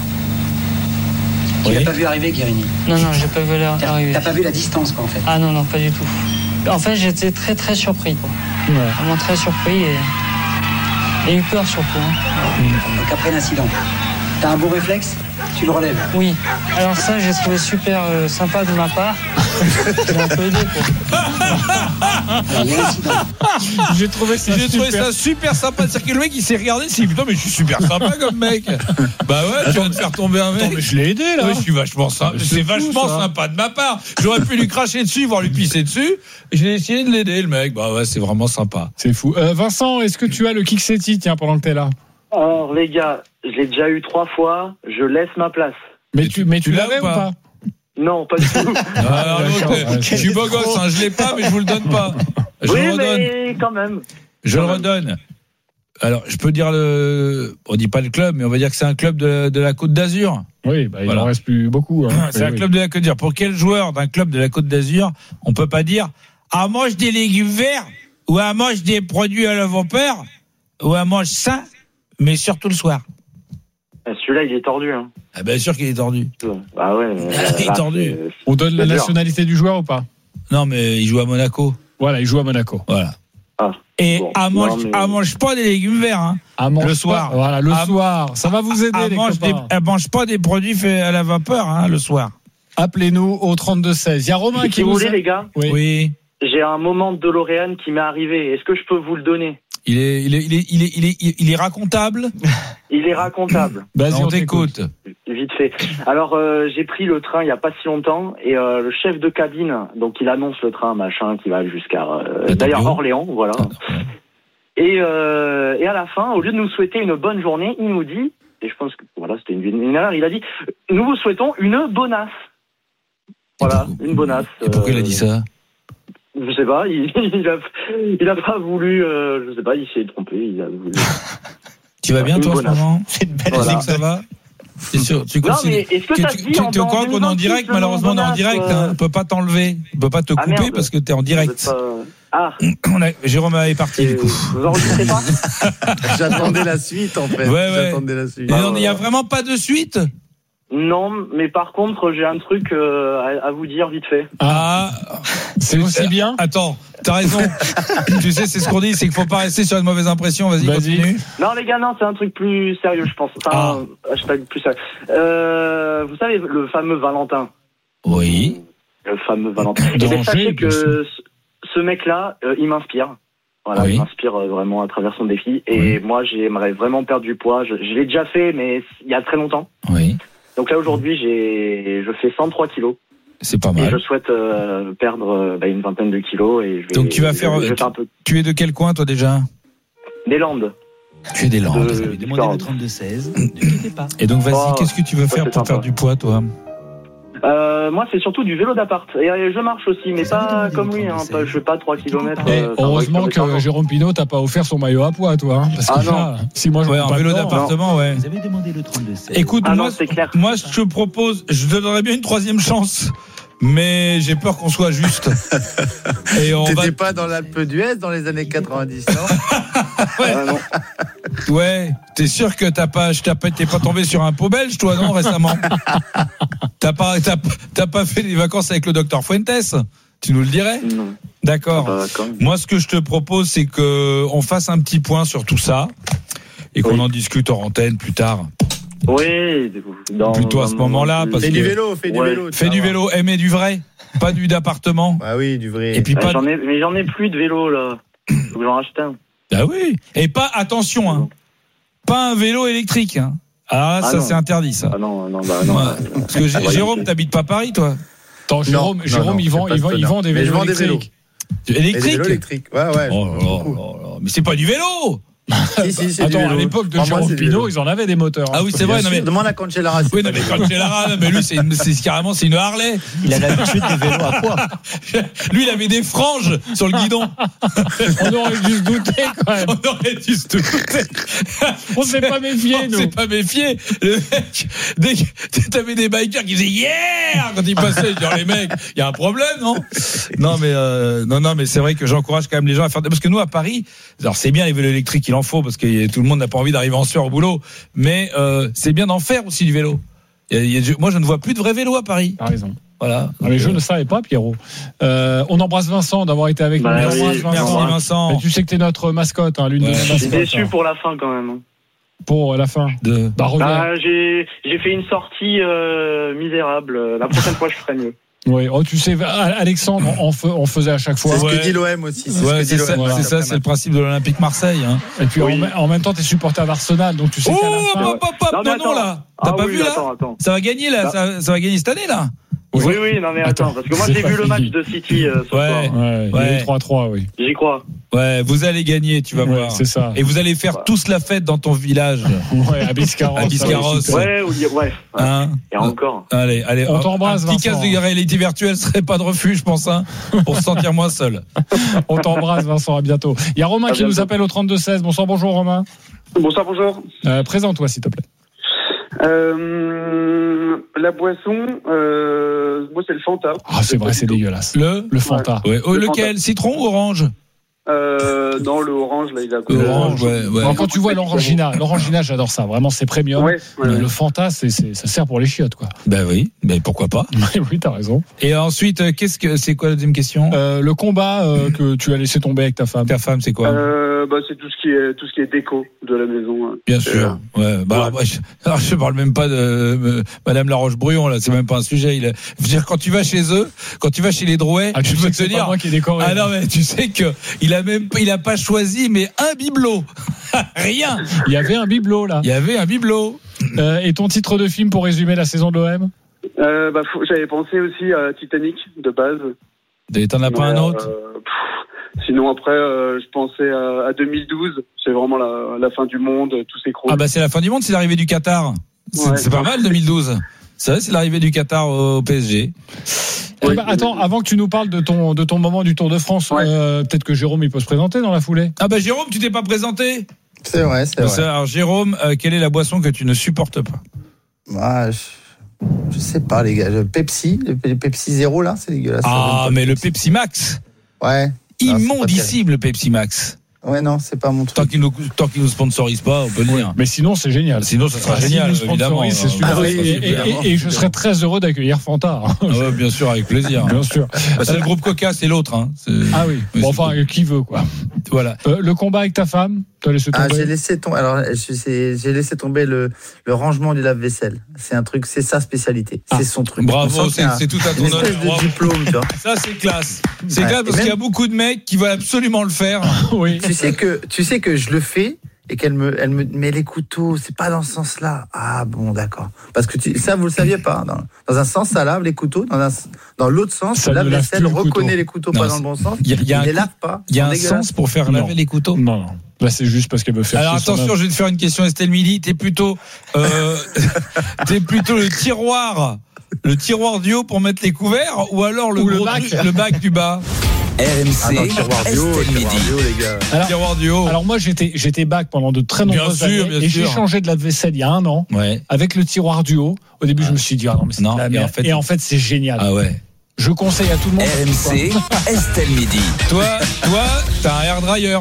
Tu l'as pas vu arriver, Guérini? Non, non, j'ai pas vu l'air arriver. T'as pas vu la distance, quoi, en fait? Ah non, non, pas du tout. En fait, j'étais très, très surpris, quoi. Ouais. Vraiment très surpris et, et eu peur surtout. hein. Donc après l'incident, T'as un beau réflexe? Tu le relèves? Oui. Alors ça, j'ai trouvé super euh, sympa de ma part. J'ai un peu aidé, quoi. J'ai trouvé ça J'ai super. trouvé ça super sympa. C'est-à-dire que le mec, il s'est regardé, il s'est dit putain, mais je suis super sympa comme mec. Bah ouais, tu viens de faire tomber un mec. Attends, mais je l'ai aidé là. Ouais, je suis vachement sympa. C'est C'est fou, vachement ça. sympa de ma part. J'aurais pu lui cracher dessus, voire lui pisser dessus. J'ai essayé de l'aider, le mec. Bah ouais, c'est vraiment sympa. C'est fou. Euh, Vincent, est-ce que tu as le Kick-Seti, tiens, pendant que t'es là? Alors les gars, je l'ai déjà eu trois fois, je laisse ma place. Mais tu, mais tu, tu l'as l'avais ou ou pas? Non, pas du tout. Ah, alors, l'autre, d'accord. je suis beau gosse, hein, je l'ai pas, mais je vous le donne pas. Je oui, le redonne. mais quand même. Je le redonne. Alors, je peux dire le, on dit pas le club, mais on va dire que c'est un club de, de la Côte d'Azur. Oui, bah, il Voilà. en reste plus beaucoup. Hein. C'est Oui, un oui. club de la Côte d'Azur. Pour quel joueur d'un club de la Côte d'Azur, on peut pas dire, ah, mange des légumes verts, ou ah, mange des produits à la vapeur, ou ah, mange sain, mais surtout le soir. Celui-là, il est tordu. Hein. Ah, bien sûr qu'il est tordu. Ah ouais. mais, Ah, il est là, tordu. c'est- On donne la c'est dur. nationalité du joueur ou pas? Non, mais il joue à Monaco. Voilà, il joue à Monaco. Voilà. Ah, Et bon, à mange, non, mais- à mange pas des légumes verts, hein. À mange Le pas- soir. Voilà, le À- soir. Ça va vous aider, Elle les mange, des, copains. elle mange pas des produits faits à la vapeur, hein, le soir. Appelez-nous au trente-deux seize. Il y a Romain qui si vous nous voulez, a- les gars, Oui. Oui. j'ai un moment de DeLorean qui m'est arrivé. Est-ce que je peux vous le donner? Il est, il est, il est, il est, il est, il est racontable. Il est racontable. Vas-y, on t'écoute. Vite fait. Alors, euh, j'ai pris le train il y a pas si longtemps et euh, le chef de cabine, donc il annonce le train machin qui va jusqu'à euh, d'ailleurs Orléans, voilà. Et, euh, et à la fin, au lieu de nous souhaiter une bonne journée, il nous dit, et je pense que voilà, c'était une, une erreur, il a dit, nous vous souhaitons une bonasse. Voilà, une bonasse. Et pourquoi il a dit ça? Je sais pas, il, il a, il a pas voulu, euh, je sais pas, il s'est trompé, il a voulu. Tu vas bien, Une toi, en ce bonasse. moment? C'est une belle Tu sais Voilà. que ça va? C'est sûr. Tu Non, considères- mais est-ce que ça tu- se tu- dit en tu es au courant qu'on est en deux mille vingt-six, direct? le Malheureusement, on est en bonasse, direct. euh, Hein. On peut pas t'enlever. On peut pas te Ah, couper merde. parce que t'es en Vous direct. êtes pas- Ah, On a, Jérôme est parti, du coup. vous enregistrez pas? J'attendais la suite en fait. Ouais, ouais. J'attendais la suite. Et non, il y a vraiment pas de suite? Non, mais par contre, j'ai un truc euh, à, à vous dire vite fait. Ah. C'est aussi bien. Attends, t'as raison. Tu sais, c'est ce qu'on dit, c'est qu'il faut pas rester sur une mauvaise impression. Vas-y, Vas-y. continue. Non, les gars, non, c'est un truc plus sérieux, je pense. Enfin, Ah. hashtag plus sérieux. Euh, vous savez, le fameux Valentin. Oui. Le fameux Valentin. Et Danger, bien, sachez bien sûr. que ce, ce mec-là, euh, il m'inspire. Voilà, Oui. il m'inspire euh, vraiment à travers son défi. Et moi, j'aimerais vraiment perdre du poids. Je, je l'ai déjà fait, mais il y a très longtemps. Oui. Donc là, aujourd'hui, j'ai, je fais cent trois kilos. C'est pas Et je mal. souhaite euh, perdre euh, bah, une vingtaine de kilos. Et je vais, Donc, tu vas je vais- faire- je vais faire un peu Tu es de quel coin, toi, déjà? des Landes. Tu es des Landes. De- Demandez le trente-deux seize. Ne quittez pas. Et donc, vas-y, Oh, qu'est-ce que tu veux ça, faire c'est pour sympa. perdre du poids, toi? Euh, moi, c'est surtout du vélo d'appart. Et euh, je marche aussi, mais Vous avez pas demandé comme le lui. Hein, trente-deux pas, seize. je fais pas trois kilomètres. Et euh, enfin, heureusement ouais, que ça Jérôme Pinault t'a pas offert son maillot à poids, toi. Hein, parce que Ah, là, si moi je Ouais, prends en pas vélo dedans, d'appartement, ouais. Vous avez demandé le trente-deux seize. Écoute, Ah moi, non, c'est clair. moi, je te propose, je te donnerais bien une troisième chance, mais j'ai peur qu'on soit juste. Et on va, T'étais pas dans l'Alpe d'Huez dans les années quatre-vingt-dix, non? ouais, Ah, non. ouais. T'es sûr que t'as pas, je t'ai pas, t'es pas tombé sur un pot belge, toi, non, récemment? T'as pas, t'as, t'as pas fait des vacances avec le docteur Fuentes? Tu nous le dirais? Non. D'accord. Ah, quand même. Moi, ce que je te propose, c'est que on fasse un petit point sur tout ça et qu'on Oui. en discute hors antenne plus tard. Oui, dans, Plutôt à ce dans- moment-là, dans- parce Fais que- du vélo, fais du Ouais. vélo. tu Fais vas du voir. vélo, aimer du vrai, pas du d'appartement. Ah oui, du vrai. Et puis Ouais, pas. j'en ai, mais j'en ai plus de vélo là. Faut que j'en rachète un. Ah oui. Et pas, attention, hein. Pas un vélo électrique, hein. Ah, Ah ça, non. c'est interdit, ça. Ah non, non, bah non. Ouais. euh, Parce que J- Ah, ouais, Jérôme, c'est- t'habites pas Paris, toi? Attends, Jérôme, non, Jérôme non, il, vend, c'est pas il, vend, ce il vend des Mais je vélos vends des vélos. électriques. Et des Électrique? vélos électriques. Ouais, ouais. Oh là là là là. Mais c'est pas du vélo! Si, si, c'est du Attends, à vélo. l'époque de Pour moi, Jérôme c'est du Pinault, vélo. ils en avaient des moteurs. hein. Ah oui, c'est vrai, Bien non mais. sûr, demande à Cancellara. c'est Oui, pas non, mais du quand vélo. c'est Lara, non, mais lui, c'est, une- c'est carrément, c'est une Harley. Il a l'habitude des vélos à poids. Lui, il avait des franges sur le guidon. On aurait dû se douter quand même. On aurait dû se douter. On s'est pas méfié, On nous. s'est pas méfié. Le mec, dès que t'avais des bikers qui faisaient yeah quand ils passaient, genre les mecs, il y a un problème, non? Non, mais, euh, non, non, mais c'est vrai que j'encourage quand même les gens à faire, parce que nous, à Paris, alors c'est bien les vélos électriques, il en faut, parce que tout le monde n'a pas envie d'arriver en sueur au boulot, mais, euh, c'est bien d'en faire aussi du vélo. Il y a- il y a- moi, je ne vois plus de vrais vélos à Paris. T'as raison. Voilà. Non, mais je ne savais pas, Pierrot. Euh, on embrasse Vincent d'avoir été avec Bah nous. oui, Merci, Merci, Vincent. Vincent. Et tu sais que t'es notre mascotte, hein, l'une Ouais. de nos Je Je suis mascottes. déçu hein. pour la fin quand même. hein. pour la fin de bah, bah, j'ai, j'ai fait une sortie euh, misérable. La prochaine fois, je ferai mieux. Oui, oh, tu sais, Alexandre, on, on faisait à chaque fois. C'est ce ouais. que dit l'O M aussi. C'est, ouais, ce que c'est, dit l'O M. ça, Voilà. c'est ça, c'est le principe de l'Olympique Marseille. Hein. Et puis oui. en, en même temps, t'es supporter d'Arsenal, donc tu sais. Oh, qu'à la fin... hop, hop, hop, non, non, non, là. T'as ah, pas oui, vu là attends, attends. Ça va gagner là, ça, ça va gagner cette année là. Oui, oui, oui, non mais attends, attends parce que moi j'ai vu fini. Le match de City euh, ce ouais, soir. Ouais, il y a eu trois trois, oui. J'y crois. Ouais, vous allez gagner, tu vas ouais, voir. C'est ça. Et vous allez faire ouais. tous la fête dans ton village. Ouais, à Biscarrosse. À Biscarrosse. Ouais, ouais, ouais. Hein Et encore. Allez, allez. On t'embrasse, un petit Vincent. casque de réalité virtuelle serait pas de refus, je pense, hein, pour se sentir moins seul. On t'embrasse, Vincent, à bientôt. Il y a Romain à qui bientôt. Nous appelle au trente-deux seize. Bonsoir, bonjour Romain. Bonsoir, bonjour. Euh, présente-toi, s'il te plaît. Euh, la boisson, euh, moi c'est le Fanta. Ah c'est vrai, c'est dégueulasse. Le le Fanta. Ouais. Ouais. Oh, le lequel Fanta. Citron ou orange? Euh, non, le orange là, il a. Orange, ouais, ouais. Alors, quand tu vois l'orangina, l'orangina, j'adore ça. Vraiment, c'est premium. Ouais, ouais. Le, le Fanta, c'est, c'est, ça sert pour les chiottes, quoi. Ben oui, mais pourquoi pas? Oui, t'as raison. Et ensuite, qu'est-ce que c'est quoi la deuxième question? euh, Le combat euh, que tu as laissé tomber avec ta femme. Ta femme, c'est quoi? euh, bah, c'est tout ce qui est tout ce qui est déco de la maison. Bien sûr. Euh, ouais. Bah, alors, moi, je, alors, je parle même pas de euh, Madame Laroche-Bruyon là. C'est même pas un sujet. Il, je veux dire, quand tu vas chez eux, quand tu vas chez les Drouet, ah, je peux te dire. Pas moi qui ai décoré. Ah non, mais tu sais que il a même, il a pas choisi, mais un bibelot. Rien. Il y avait un bibelot là. Il y avait un bibelot. Euh, et ton titre de film pour résumer la saison de l'O M? euh, bah, faut, J'avais pensé aussi à Titanic de base. T'en as pas un autre? euh, pff, Sinon après, euh, je pensais à, à deux mille douze. C'est vraiment la, la fin du monde, tout s'écroule. Ah bah c'est la fin du monde, c'est l'arrivée du Qatar. C'est, ouais. c'est pas mal deux mille douze. C'est vrai, c'est l'arrivée du Qatar au P S G. Oui, bah, attends, avant que tu nous parles de ton de ton moment du Tour de France, ouais. euh, peut-être que Jérôme il peut se présenter dans la foulée. Ah bah Jérôme, tu t'es pas présenté. C'est vrai, c'est vrai. Alors Jérôme, euh, quelle est la boisson que tu ne supportes pas? Ah, je... je sais pas les gars, le Pepsi, le Pepsi Zéro là, c'est dégueulasse. Ah mais le Pepsi Max. Ouais. Immondicible le Pepsi Max. Ouais, non, c'est pas mon truc. Tant qu'il nous, tant qu'il nous sponsorise pas, on peut le ouais. dire. Mais sinon, c'est génial. Sinon, ça sera ah, génial, si évidemment. C'est super. Ah, oui, et, et, et, et je serais très heureux d'accueillir Fanta. Ah ouais, bien sûr, avec plaisir. Bien sûr. Bah, c'est le groupe Coca, c'est l'autre. Hein. C'est... Ah oui. Bon, enfin, qui veut, quoi. Voilà. Euh, le combat avec ta femme, tu as laissé tomber? Ah, j'ai laissé tomber. Alors, je, j'ai laissé tomber le, le rangement du lave-vaisselle. C'est un truc, c'est sa spécialité. Ah. C'est son truc. Bravo, c'est, un, c'est tout à ton honneur. de diplôme, tu vois. Ça, c'est classe. C'est ouais. classe parce même... qu'il y a beaucoup de mecs qui veulent absolument le faire. Oui. Tu sais que, tu sais que je le fais. Et qu'elle me, elle me met les couteaux, c'est pas dans ce sens-là. Ah bon, d'accord. Parce que tu, ça, vous le saviez pas. Dans, dans un sens, ça lave les couteaux. Dans, un, dans l'autre sens, ça lave vaisselle reconnaît les couteaux non, pas dans le bon sens. Il y a, il les lave pas. Il y a un sens pour faire non. laver les couteaux. Non, non. Là, c'est juste parce qu'elle veut faire. Alors attention, je vais te faire une question, Estelle Midi. T'es plutôt, euh, t'es plutôt le tiroir, le tiroir du haut pour mettre les couverts, ou alors le, ou gros le bac, truc, le bac du bas. R M C, ah non, tiroir du haut, tiroir du haut, les gars. Alors, tiroir du haut. Alors moi j'étais j'étais bac pendant de très nombreuses bien sûr, années bien et sûr. j'ai changé de lave-vaisselle il y a un an ouais. avec le tiroir du haut. Au début ah. je me suis dit ah non mais c'est non, de la merde. merde. Et en fait, et en fait c'est génial. Ah ouais. Je conseille à tout le monde. R M C, Estelle Midi. Toi, toi, t'as un air dryer.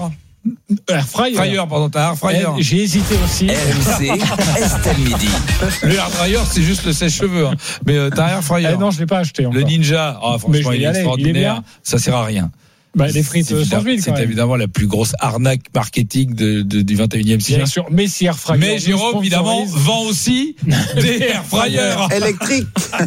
Air fryer. Fryer, pardon, t'as un air fryer. Et j'ai hésité aussi. R M C, Estelle Midi. Le air dryer, c'est juste le sèche-cheveux. Hein. Mais euh, t'as un air fryer. Eh non, je l'ai pas acheté encore. Le Ninja, oh, franchement, il est aller. extraordinaire. Il est ça sert à rien. Bah, les frites c'est, sans huile, c'est évidemment la plus grosse arnaque marketing de, de, du vingt et unième siècle. Bien sûr, mais si Air Fryer. Mais Jérôme, évidemment, vend aussi des Air Fryers. Électriques.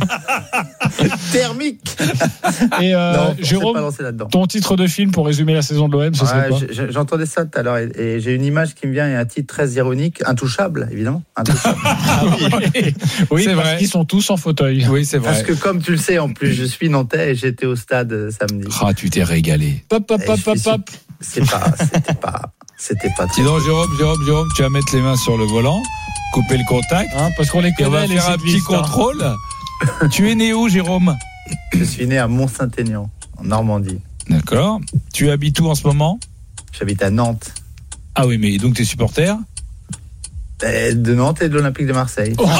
Thermiques. Et euh, non, Jérôme, ton titre de film pour résumer la saison de l'O M, ce ouais, serait quoi? J'entendais ça tout à l'heure et, et j'ai une image qui me vient et un titre très ironique. Intouchable, évidemment. Intouchable. Ah oui, oui c'est parce vrai. Qu'ils sont tous en fauteuil. Oui, c'est vrai. Parce que comme tu le sais, en plus, je suis nantais et j'étais au stade samedi. Ah, tu t'es régalé. Pop, pop, pop, pop, pop. C'est pas, c'était pas, c'était pas très. Dis donc, Jérôme, Jérôme, Jérôme, tu vas mettre les mains sur le volant, couper le contact, hein, parce qu'on les connaît. Et on va les faire un petit contrôle. Tu es né où, Jérôme? Je suis né à Mont-Saint-Aignan, en Normandie. D'accord. Tu habites où en ce moment? J'habite à Nantes. Ah oui, mais donc t'es supporter? De Nantes et de l'Olympique de Marseille. Oh,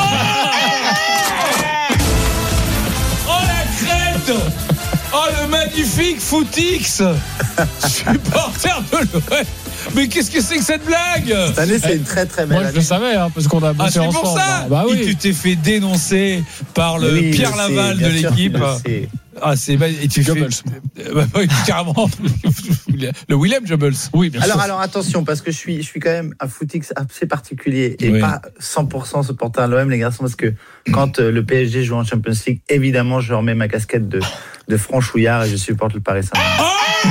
oh la crête! Oh le magnifique Footix, supporter de l'O M. Mais qu'est-ce que c'est que cette blague? Cette année, c'est une très très belle Moi, année. je le savais, hein, parce qu'on a bossé ah, c'est ensemble. Pour ça bah oui. Tu t'es fait dénoncer par le oui, Pierre Laval sais, de l'équipe. Ah, c'est et tu Goebbels. Fais, bah, carrément le Willem Goebbels. Oui, bien alors, sûr. alors attention, parce que je suis, je suis quand même un footix assez particulier et Oui. pas cent pour cent supporter à l'O M, les garçons, parce que quand euh, le P S G joue en Champions League, évidemment, je remets ma casquette de, de franchouillard et je supporte le Paris Saint-Germain.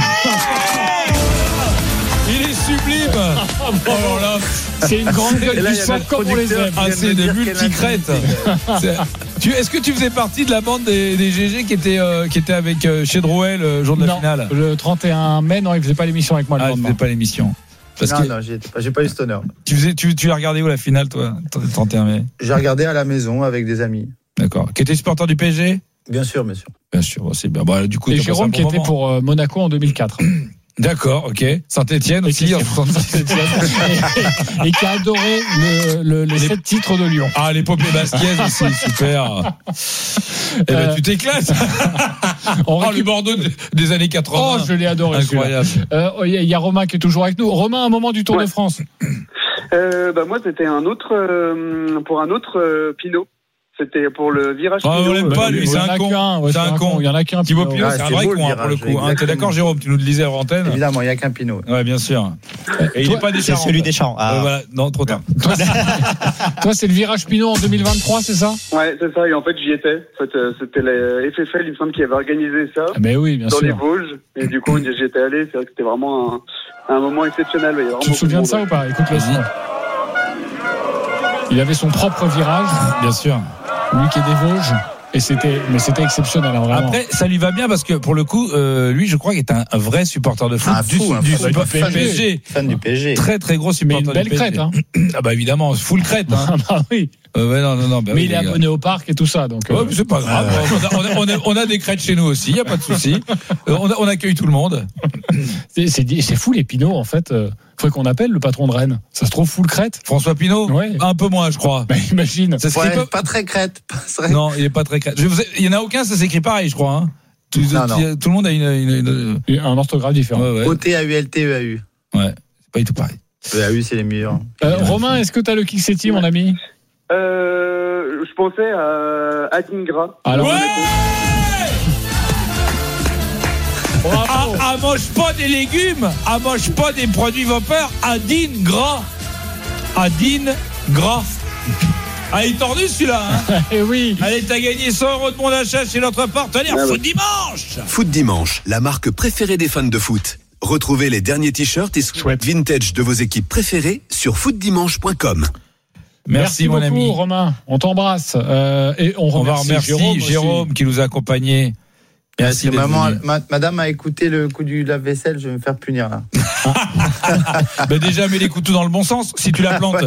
Il est sublime. Oh là là. C'est une grande gueule Et là, du il y a sang notre comme on les producteur aime. qui Ah, vient de c'est me des dire qu'elle a multicrètes. un C'est- tu, est-ce que tu faisais partie de la bande des, des G G qui était euh, qui était avec euh, chez Drouel le jour de la Non, finale? le trente et un mai, non, il faisait pas l'émission avec moi le Ah, lendemain. c'était pas l'émission. Parce Non, que non, j'y étais pas, j'ai pas eu cet honneur. tu faisais, tu, tu l'as regardé où la finale, toi, le trente et un mai? J'ai regardé à la maison avec des amis. D'accord. Qui était supporter du P S G? Bien sûr, bien sûr. Bien sûr, bon, c'est bien. Bah, du coup, Et t'as passé un Jérôme bon qui était moment. pour euh, Monaco en deux mille quatre. D'accord, ok. Saint-Etienne aussi. Et en qui- soixante-dix. et, et qui a adoré le, le, les Les- sept titres de Lyon. Ah, l'épopée basquiaise aussi, super. Eh ben, Euh, tu t'éclates. On Oh, le récupère- Bordeaux de- des années Oh, quatre-vingts. je l'ai adoré. Incroyable. celui-là. Euh, Il y, a- il y a Romain qui est toujours avec nous. Romain, un moment du Tour Ouais. de France. Euh, bah moi, c'était un autre euh, pour un autre euh, Pinot. C'était pour le virage. Ah, on Pinot, l'aime euh, pas, lui, Il y c'est en un a con. qu'un, ouais, C'est un con. Il y en a qu'un. Thibaut Pinot. Pinot, Ah, c'est un c'est vrai beau, le con hein, pour le virage, coup. Hein. T'es exactement. d'accord, Jérôme? Tu nous le disais hors antenne. Évidemment, il n'y a qu'un Pinot. Ouais, bien sûr. Et il Toi, n'est pas des C'est celui des champs. Ah. Euh, voilà. Non, trop tard. Toi, c'est le virage Pinot en deux mille vingt-trois, c'est ça? Ouais, c'est ça. Et en fait, j'y étais. En fait, euh, c'était les F F L, il me semble, qui avait organisé ça Ah, Mais oui, bien dans les sûr. Vosges. Et du coup, j'y étais allé. C'est vrai que c'était vraiment un, un moment exceptionnel. Il y avait Tu te vraiment souviens de beaucoup ça ou pas? Écoute le son. Il avait son propre virage, Bien sûr. lui qui est des Vosges, et c'était, mais c'était exceptionnel, hein, vraiment. Après, ça lui va bien parce que pour le coup, euh, lui, je crois qu'il est un, un vrai supporter de foot. Un du, fou, un du fou. support- Fan P S G. du- Fan du P S G. Très très gros mais supporter une belle du P S G. crête, hein. Ah bah évidemment, full crête. Hein. Ah bah oui. Euh, ouais, non, non, non. Bah, Mais oui, il est les gars. abonné au parc et tout ça, donc. Ouais, euh, mais c'est pas grave. On, a, on, a, on, a, on a des crêtes chez nous aussi, il n'y a pas de souci. Euh, On, a- on accueille tout le monde. c'est, c'est, c'est fou les Pinots, en fait. Euh, faudrait qu'on appelle le patron de Rennes. Ça se trouve full crête. François Pinault Ouais. Un peu moins, je crois. Bah, imagine. Ça s'écrit Ouais, pas... pas très crête. Pas très- Non, il est pas très crête. Je vous ai- Il y en a aucun, ça s'écrit pareil, je crois. Hein. Tout, Non, tout- non. tout le monde a une. une, une... Un orthographe différent. Ouais, ouais. O T A U L T E A U. Ouais, c'est pas du tout pareil. E A U, c'est les meilleurs. Euh, Romain, est-ce que tu as le Kixetti, mon ami? Euh, je pensais à Adingra. Alors, Ouais bravo. Ah, ah, mange pas des légumes, ah, mange pas des produits vapeur, Adine gras. Adine gras. Ah, il est tordu celui-là. Hein. Eh oui. Allez, t'as gagné cent euros de bon d'achat chez notre partenaire Ah, Foot ouais. Dimanche. Foot Dimanche, la marque préférée des fans de foot. Retrouvez les derniers t-shirts et sweats vintage de vos équipes préférées sur foot dimanche point com. Merci, mon beaucoup, ami. Romain. On t'embrasse. Euh, et on, On va remercie remercier Jérôme, Jérôme, aussi. qui nous a accompagnés. Merci, d'être maman, venu. ma- madame a écouté le coup du lave-vaisselle, je vais me faire punir là. Bah déjà, mets les couteaux dans le bon sens si tu la plantes.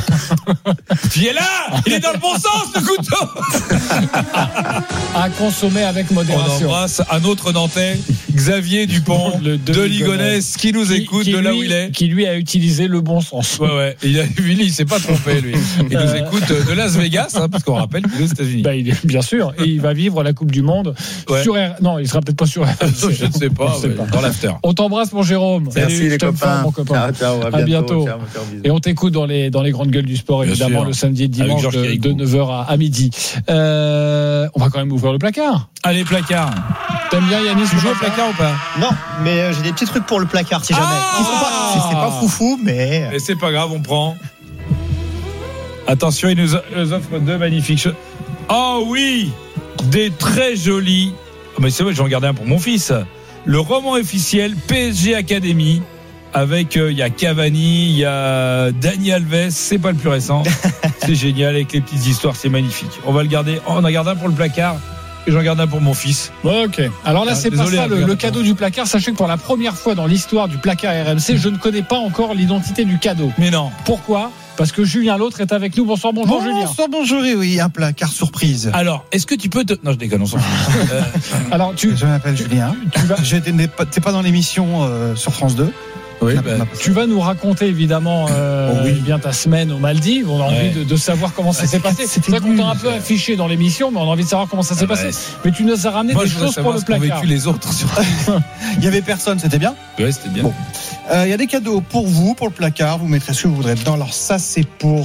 Tu es là. Il est dans le bon sens, le couteau. À consommer avec On modération. embrasse un autre Nantais, Xavier Dupont, Le de Ligonnès, qui nous écoute qui, de là lui, où il est. Qui lui a utilisé le bon sens. Ouais, ouais. Il, a, lui, il s'est pas trompé, lui. Il nous écoute de Las Vegas, hein, parce qu'on rappelle qu'il est aux États-Unis. Bah, il est, bien sûr. Et il va vivre la Coupe du Monde Ouais. sur R... Non, il sera peut-être pas sur R M C. Je ne sais pas, Je sais ouais, pas. dans l'after. On t'embrasse, mon Jérôme. Merci Salut, les je t'aime copains. fort, mon copain. Ciao, ciao, à À bientôt. bientôt. Ciao, ciao, bisous. Et on t'écoute dans les, dans les grandes gueules du sport, Bien évidemment, sûr. le samedi et le Avec dimanche Georges de, Kirikou. de neuf heures à, à midi. Euh, on va quand même ouvrir le placard. Allez, placard. T'aimes bien Yannis? Tu joues au placard ou pas? Non, mais euh, j'ai des petits trucs pour le placard si jamais. Ah Ils sont pas, c'est- c'est pas foufou, mais. Mais c'est pas grave, on prend. Attention, il nous nous offre deux magnifiques choses. Oh oui, des très jolis. Oh, mais c'est vrai, j'en gardais un pour mon fils. Le roman officiel P S G Academy. Avec, il euh, y a Cavani, il y a Dani Alves, c'est pas le plus récent. C'est génial, avec les petites histoores, c'est magnifique. On va le garder. Oh, on a gardé un pour le placard et j'en garde un pour mon fils. Ok. Alors là, Ah, c'est pas désolé, ça le, regarde. le cadeau du placard. Sachez que pour la première fois dans l'histoire du placard R M C, je ne connais pas encore l'identité du cadeau. Mais non. Pourquoi? Parce que Julien L'autre est avec nous. Bonsoir, bonjour Julien. Bonsoir, bonjour, et oui, un placard surprise. Alors, est-ce que tu peux te... Non, je déconne, on s'en fout. Euh, Alors, tu, Je m'appelle Julien. tu vas, Je n'étais pas, t'es pas dans l'émission euh, sur France deux. oui, Ma- bah, ma- tu vas nous raconter évidemment euh, Oh oui. bien ta semaine aux Maldives. On a envie Ouais. de, de savoir comment ça Ah, s'est c'était- passé. c'était C'est vrai qu'on t'a un nul, peu ça. affiché dans l'émission, mais on a envie de savoir comment ça s'est Ah, passé. ouais. Mais tu nous as ramené moi, des je voudrais choses pour savoir le ce qu'ont placard. vécu les autres. Sur... Il y avait personne, c'était bien. Ouais, c'était bien. Bon. Euh, Il y a des cadeaux pour vous, pour le placard. Vous mettrez ce que vous voudrez dedans. Alors ça, c'est pour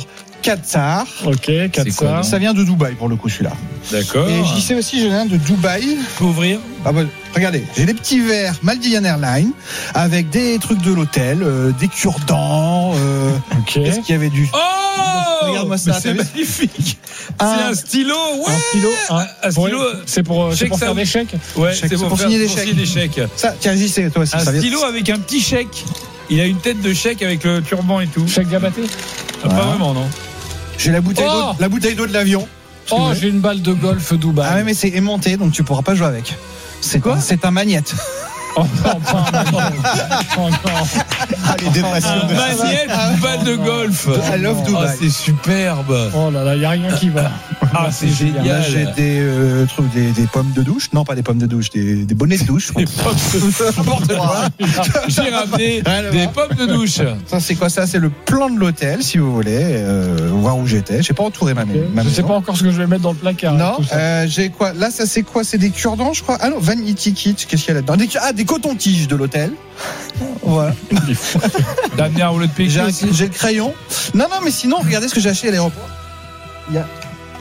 Qatar. Ok, Qatar. Ça vient de Dubaï pour le coup, celui-là. D'accord. Et j'y sais aussi, j'en ai un de Dubaï. Faut ouvrir. Ah bah, regardez, j'ai des petits verres Maldivian Airlines avec des trucs de l'hôtel, euh, des cure-dents. Euh, ok. Est-ce qu'il y avait du. Oh, regarde-moi ça. c'est magnifique. Un... C'est un stylo. Ouais. Un stylo. Un, un stylo. C'est pour, c'est pour faire des chèques. Ouais, chèque, c'est pour, pour faire, signer des pour chèques. signer des chèques. Ça, tiens, j'y sais, toi aussi. Un ça stylo vient... avec un petit chèque. Il a une tête de chèque avec le turban et tout. Chèque Diabaté. Ah, pas vraiment, non. J'ai la bouteille oh d'eau, la bouteille d'eau de l'avion. Oh, j'ai une balle de golf Dubaï. Ah ouais, mais c'est aimanté, donc tu pourras pas jouer avec. C'est quoi? C'est un magnète. Oh non, pas un magnète. Oh non. Ah, les dépressions. Un magnète, une balle de golf. I love Dubaï. Ah, c'est superbe. Oh là là, il n'y a rien qui va. Ah, c'est génial. Là, j'ai des, euh, trucs, des, des pommes de douche. Non, pas des pommes de douche, des, des bonnets de douche. Des pommes de douche. J'ai ramené Alors, des pommes de douche. Ça, c'est quoi ça? C'est le plan de l'hôtel, si vous voulez, euh, voir où j'étais. J'ai pas entouré ma, Okay. ma Je maison. sais pas encore ce que je vais mettre dans le placard. Non, hein, euh, j'ai quoi? Là, ça, c'est quoi? C'est des cure-dents, je crois. Ah non, Vanity Kit. Qu'est-ce qu'il y a là-dedans? Des, ah, des cotons-tiges de l'hôtel. Voilà. Damien rouleau de péché. J'ai, un, j'ai le crayon. Non, non, mais sinon, regardez ce que j'ai acheté à l'aéroport. Il y a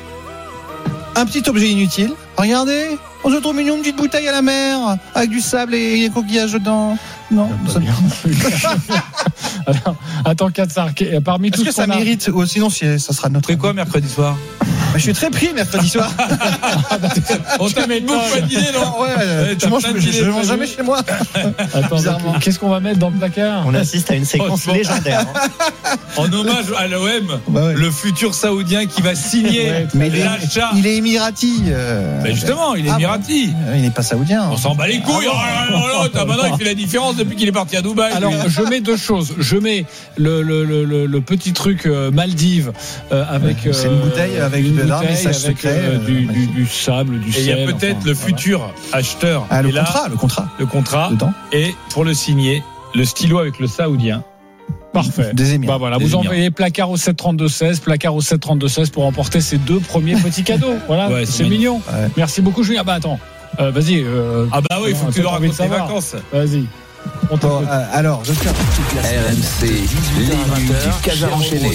un petit objet inutile. Regardez, on se trouve mignon, une petite bouteille à la mer avec du sable et des coquillages dedans. Non, ça... Alors, attends, Qatar, parmi Est-ce tout que ce ça qu'on a... mérite ou sinon ça sera notre. Fais quoi mercredi soir? Bah, je suis très pris mercredi soir. On t'a mis beaucoup pas d'idées, non? Ouais, ouais, je mange, je, je mange jamais chez moi. Attends, donc, qu'est-ce qu'on va mettre dans le placard? On assiste à une séquence Oh, légendaire. Hein. En hommage à l'O M, bah ouais. Le futur saoudien qui va signer Ouais, mais il est, l'achat. il est émirati. Euh... Ben justement, il est ah, émirati. Bon. Il n'est pas saoudien. On s'en bat les couilles. Ah, oh, oh, oh, maintenant, il fait la différence depuis qu'il est parti à Dubaï. Alors, lui. je mets deux choses. Je mets le, le, le, le, le petit truc euh, Maldives euh, avec. C'est une bouteille avec une un bouteille message avec, secret. euh, du, euh, du, du sable, du Et sel. il y a peut-être enfin, le voilà. futur acheteur. Ah, le Et là, contrat, le contrat. le contrat. Dedans. Et pour le signer, le stylo avec le saoudien. Parfait. Des Émirats. Bah voilà, Des vous Émirats. envoyez placard au sept trente-deux seize, placard au sept trente-deux seize pour emporter ces deux premiers petits cadeaux. Voilà, Ouais, c'est, c'est mignon. Ouais. Merci beaucoup, Julien. Ah bah attends, euh, vas-y. Euh, Ah bah oui, il faut on a que tu peut-être leur envie de racontes tes savoir. vacances. Vas-y. On Bon, t'écoute. euh, alors, je tiens. R M C, les nuits du Casar enchaîné.